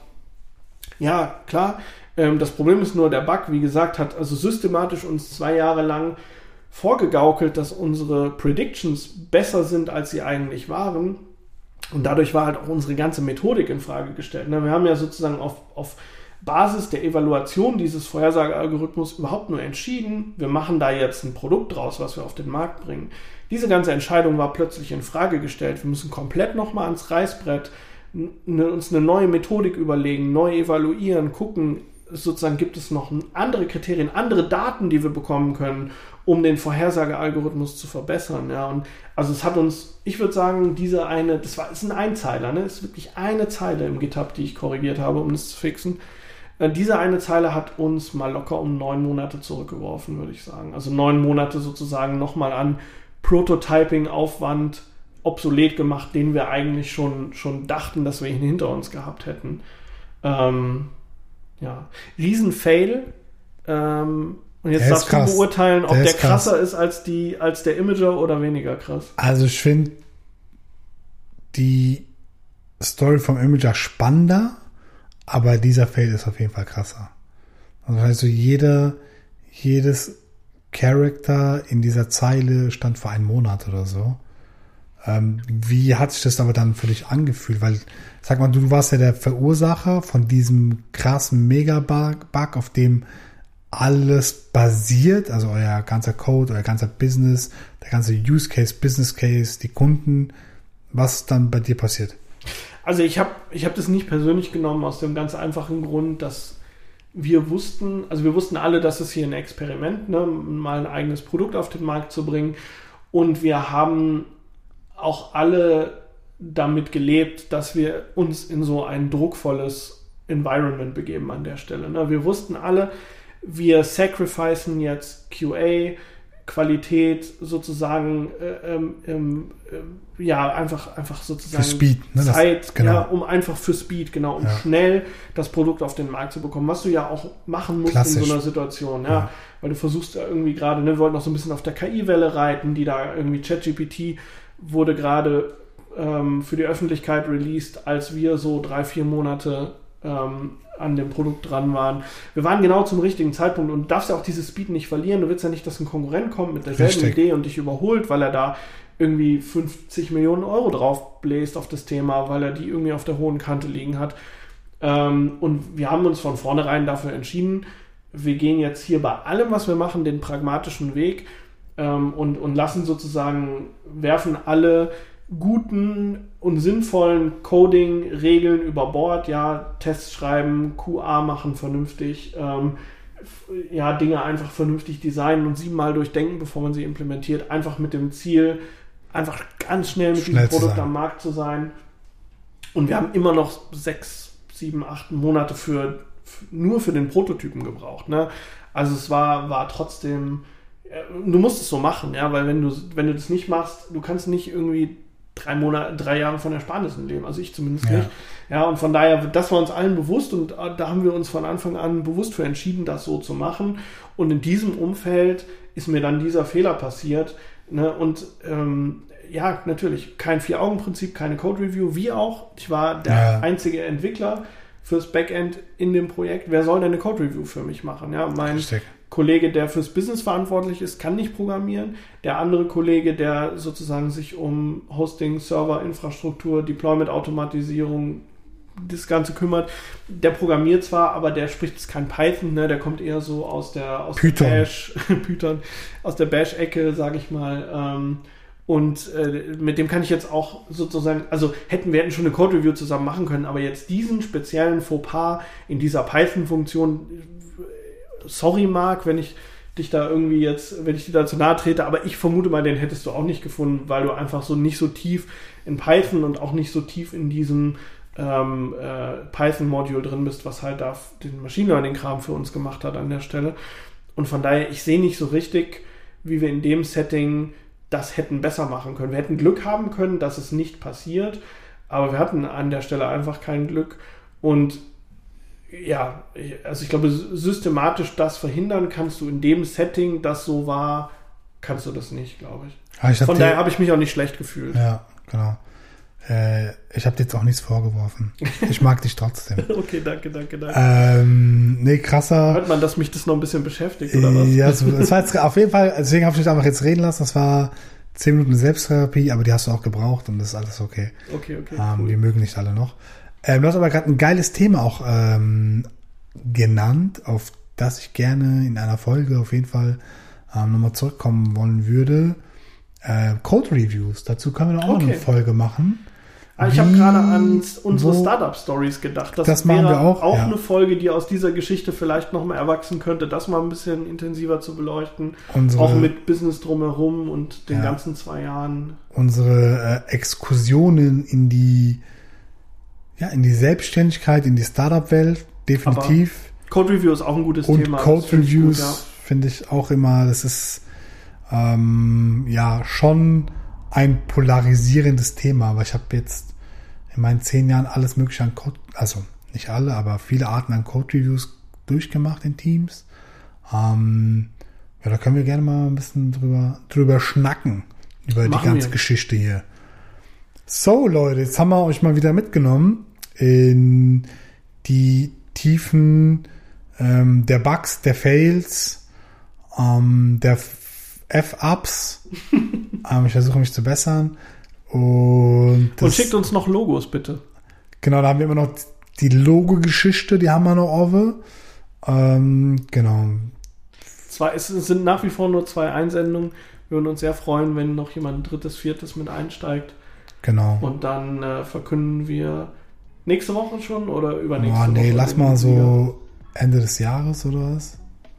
Speaker 2: Ja, klar, ähm, das Problem ist nur, der Bug, wie gesagt, hat also systematisch uns zwei Jahre lang vorgegaukelt, dass unsere Predictions besser sind, als sie eigentlich waren. Und dadurch war halt auch unsere ganze Methodik in Frage gestellt. Ne? Wir haben ja sozusagen auf, auf Basis der Evaluation dieses Vorhersagealgorithmus überhaupt nur entschieden, wir machen da jetzt ein Produkt draus, was wir auf den Markt bringen. Diese ganze Entscheidung war plötzlich in Frage gestellt. Wir müssen komplett nochmal ans Reißbrett, ne, uns eine neue Methodik überlegen, neu evaluieren, gucken, sozusagen gibt es noch andere Kriterien, andere Daten, die wir bekommen können, um den Vorhersagealgorithmus zu verbessern. Ja, und also es hat uns, ich würde sagen, diese eine, das war, ist ein Einzeiler, ne? Es ist wirklich eine Zeile im GitHub, die ich korrigiert habe, um das zu fixen. Äh, diese eine Zeile hat uns mal locker um neun Monate zurückgeworfen, würde ich sagen. Also neun Monate sozusagen nochmal an Prototyping-Aufwand obsolet gemacht, den wir eigentlich schon, schon dachten, dass wir ihn hinter uns gehabt hätten. Ähm, ja, Riesen-Fail. Ähm, und jetzt
Speaker 3: der
Speaker 2: darfst du beurteilen, ob der,
Speaker 3: der
Speaker 2: krasser
Speaker 3: krass.
Speaker 2: ist als, die, als der Imager oder weniger krass.
Speaker 3: Also ich finde die Story vom Imager spannender, aber dieser Fail ist auf jeden Fall krasser. Also, also jeder, jedes Character in dieser Zeile stand für einen Monat oder so. Ähm, wie hat sich das aber dann für dich angefühlt? Weil, sag mal, du warst ja der Verursacher von diesem krassen Mega-Bug, auf dem alles basiert, also euer ganzer Code, euer ganzer Business, der ganze Use Case, Business Case, die Kunden. Was ist dann bei dir passiert?
Speaker 2: Also ich habe ich hab das nicht persönlich genommen, aus dem ganz einfachen Grund, dass wir wussten, also wir wussten alle, dass es hier ein Experiment, ne, mal ein eigenes Produkt auf den Markt zu bringen. Und wir haben auch alle damit gelebt, dass wir uns in so ein druckvolles Environment begeben an der Stelle. Ne? Wir wussten alle, wir sacrificen jetzt Q A, Qualität sozusagen, äh, ähm, äh, ja, einfach, einfach sozusagen
Speaker 3: für Speed, ne?
Speaker 2: Zeit,
Speaker 3: das, genau.
Speaker 2: ja, um einfach für Speed, genau, um
Speaker 3: ja.
Speaker 2: schnell das Produkt auf den Markt zu bekommen, was du ja auch machen musst
Speaker 3: Klassisch.
Speaker 2: in so einer Situation, ja,
Speaker 3: ja.
Speaker 2: weil du versuchst ja irgendwie gerade, ne, wir wollten noch so ein bisschen auf der K I-Welle reiten, die da irgendwie ChatGPT wurde gerade ähm, für die Öffentlichkeit released, als wir so drei, vier Monate ähm, an dem Produkt dran waren. Wir waren genau zum richtigen Zeitpunkt und du darfst ja auch dieses Speed nicht verlieren. Du willst ja nicht, dass ein Konkurrent kommt mit derselben
Speaker 3: Richtig.
Speaker 2: Idee und dich überholt, weil er da irgendwie fünfzig Millionen Euro drauf bläst auf das Thema, weil er die irgendwie auf der hohen Kante liegen hat. Ähm, und wir haben uns von vornherein dafür entschieden, wir gehen jetzt hier bei allem, was wir machen, den pragmatischen Weg ähm, und, und lassen sozusagen, werfen alle guten und sinnvollen Coding-Regeln über Bord, ja, Tests schreiben, Q A machen vernünftig, ähm, ja, Dinge einfach vernünftig designen und siebenmal durchdenken, bevor man sie implementiert, einfach mit dem Ziel, einfach ganz schnell mit
Speaker 3: Schnell
Speaker 2: diesem Produkt
Speaker 3: sein.
Speaker 2: am Markt zu sein. Und wir haben immer noch sechs, sieben, acht Monate für, für nur für den Prototypen gebraucht, ne? Also es war, war trotzdem, du musst es so machen, ja, weil wenn du, wenn du das nicht machst, du kannst nicht irgendwie drei Monate, drei Jahre von Ersparnissen leben. Also ich zumindest
Speaker 3: Ja.
Speaker 2: nicht. Ja, und von daher, das war uns allen bewusst und da haben wir uns von Anfang an bewusst für entschieden, das so zu machen. Und in diesem Umfeld ist mir dann dieser Fehler passiert. Ne? Und ähm, ja, natürlich, kein Vier-Augen-Prinzip, keine Code-Review, wie auch. Ich war der
Speaker 3: Ja.
Speaker 2: einzige Entwickler fürs Backend in dem Projekt. Wer soll denn eine Code-Review für mich machen? Ja, mein
Speaker 3: Richtig.
Speaker 2: Kollege, der fürs Business verantwortlich ist, kann nicht programmieren. Der andere Kollege, der sozusagen sich um Hosting, Server, Infrastruktur, Deployment-Automatisierung, das Ganze kümmert, der programmiert zwar, aber der spricht jetzt kein Python, ne? Der kommt eher so aus der, aus
Speaker 3: Python.
Speaker 2: der Bash, Python, aus der Bash-Ecke, sage ich mal. Ähm, und äh, mit dem kann ich jetzt auch sozusagen, also hätten wir hätten schon eine Code-Review zusammen machen können, aber jetzt diesen speziellen Fauxpas in dieser Python-Funktion, sorry Marc, wenn ich dich da irgendwie jetzt, wenn ich dir da zu nahe trete, aber ich vermute mal, den hättest du auch nicht gefunden, weil du einfach so nicht so tief in Python und auch nicht so tief in diesem ähm, äh, Python-Module drin bist, was halt da den Machine Learning-Kram für uns gemacht hat an der Stelle. Und von daher, ich sehe nicht so richtig, wie wir in dem Setting das hätten besser machen können. Wir hätten Glück haben können, dass es nicht passiert, aber wir hatten an der Stelle einfach kein Glück. Und ja, also ich glaube, systematisch das verhindern kannst du in dem Setting, das so war, kannst du das nicht, glaube ich.
Speaker 3: Aber ich hab
Speaker 2: Von
Speaker 3: dir-
Speaker 2: daher habe ich mich auch nicht schlecht gefühlt.
Speaker 3: Ja, genau. Äh, ich habe dir jetzt auch nichts vorgeworfen. Ich mag dich trotzdem.
Speaker 2: Okay, danke, danke, danke.
Speaker 3: ähm, nee, krasser.
Speaker 2: Hört man, dass mich das noch ein bisschen beschäftigt, oder was?
Speaker 3: Ja, so, das war jetzt auf jeden Fall, deswegen habe ich dich einfach jetzt reden lassen. Das war zehn Minuten Selbsttherapie, aber die hast du auch gebraucht und das ist alles okay.
Speaker 2: Okay, okay,
Speaker 3: Ähm,
Speaker 2: cool.
Speaker 3: Die mögen nicht alle noch. Ähm, du hast aber gerade ein geiles Thema auch ähm, genannt, auf das ich gerne in einer Folge auf jeden Fall ähm, nochmal zurückkommen wollen würde. Äh, Code Reviews. Dazu können wir noch auch
Speaker 2: Okay.
Speaker 3: eine Folge machen.
Speaker 2: Ah, ich habe
Speaker 3: Wie,
Speaker 2: gerade an unsere
Speaker 3: wo-
Speaker 2: Startup-Stories gedacht. Das,
Speaker 3: Das machen
Speaker 2: wäre
Speaker 3: wir auch, ja.
Speaker 2: eine Folge, die aus dieser Geschichte vielleicht nochmal erwachsen könnte, das mal ein bisschen intensiver zu beleuchten.
Speaker 3: Unsere-
Speaker 2: auch mit Business drumherum und den
Speaker 3: Ja.
Speaker 2: ganzen zwei Jahren.
Speaker 3: Unsere äh, Exkursionen in die ja in die Selbstständigkeit, in die Startup-Welt, definitiv.
Speaker 2: Code Review ist auch ein gutes
Speaker 3: Und
Speaker 2: Thema. Das
Speaker 3: Code
Speaker 2: finde ich
Speaker 3: Reviews
Speaker 2: gut, ja.
Speaker 3: finde ich auch immer, das ist ähm, ja schon ein polarisierendes Thema, aber ich habe jetzt in meinen zehn Jahren alles mögliche an Code, also nicht alle, aber viele Arten an Code Reviews durchgemacht in Teams. Ähm, ja, da können wir gerne mal ein bisschen drüber, drüber schnacken, über
Speaker 2: Machen
Speaker 3: die ganze
Speaker 2: wir.
Speaker 3: Geschichte hier. So, Leute, jetzt haben wir euch mal wieder mitgenommen in die Tiefen ähm, der Bugs, der Fails, ähm, der F- F-Ups. ähm, ich versuche mich zu bessern. Und, das,
Speaker 2: Und schickt uns noch Logos, bitte.
Speaker 3: genau, da haben wir immer noch die Logo-Geschichte, die haben wir noch offen. Ähm, genau.
Speaker 2: Zwei, es sind nach wie vor nur zwei Einsendungen. Wir würden uns sehr freuen, wenn noch jemand ein drittes, viertes mit einsteigt.
Speaker 3: Genau.
Speaker 2: Und dann äh, verkünden wir nächste Woche schon oder übernächste
Speaker 3: Oh, nee,
Speaker 2: Woche.
Speaker 3: lass
Speaker 2: den
Speaker 3: mal
Speaker 2: Sieger.
Speaker 3: so Ende des Jahres oder was.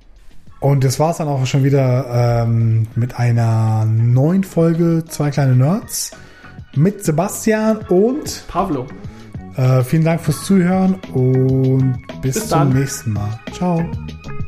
Speaker 3: Und das war's dann auch schon wieder ähm, mit einer neuen Folge Zwei kleine Nerds mit Sebastian und
Speaker 2: Pavlo.
Speaker 3: äh, vielen Dank fürs Zuhören und bis,
Speaker 2: Bis
Speaker 3: zum
Speaker 2: dann.
Speaker 3: nächsten Mal. Ciao.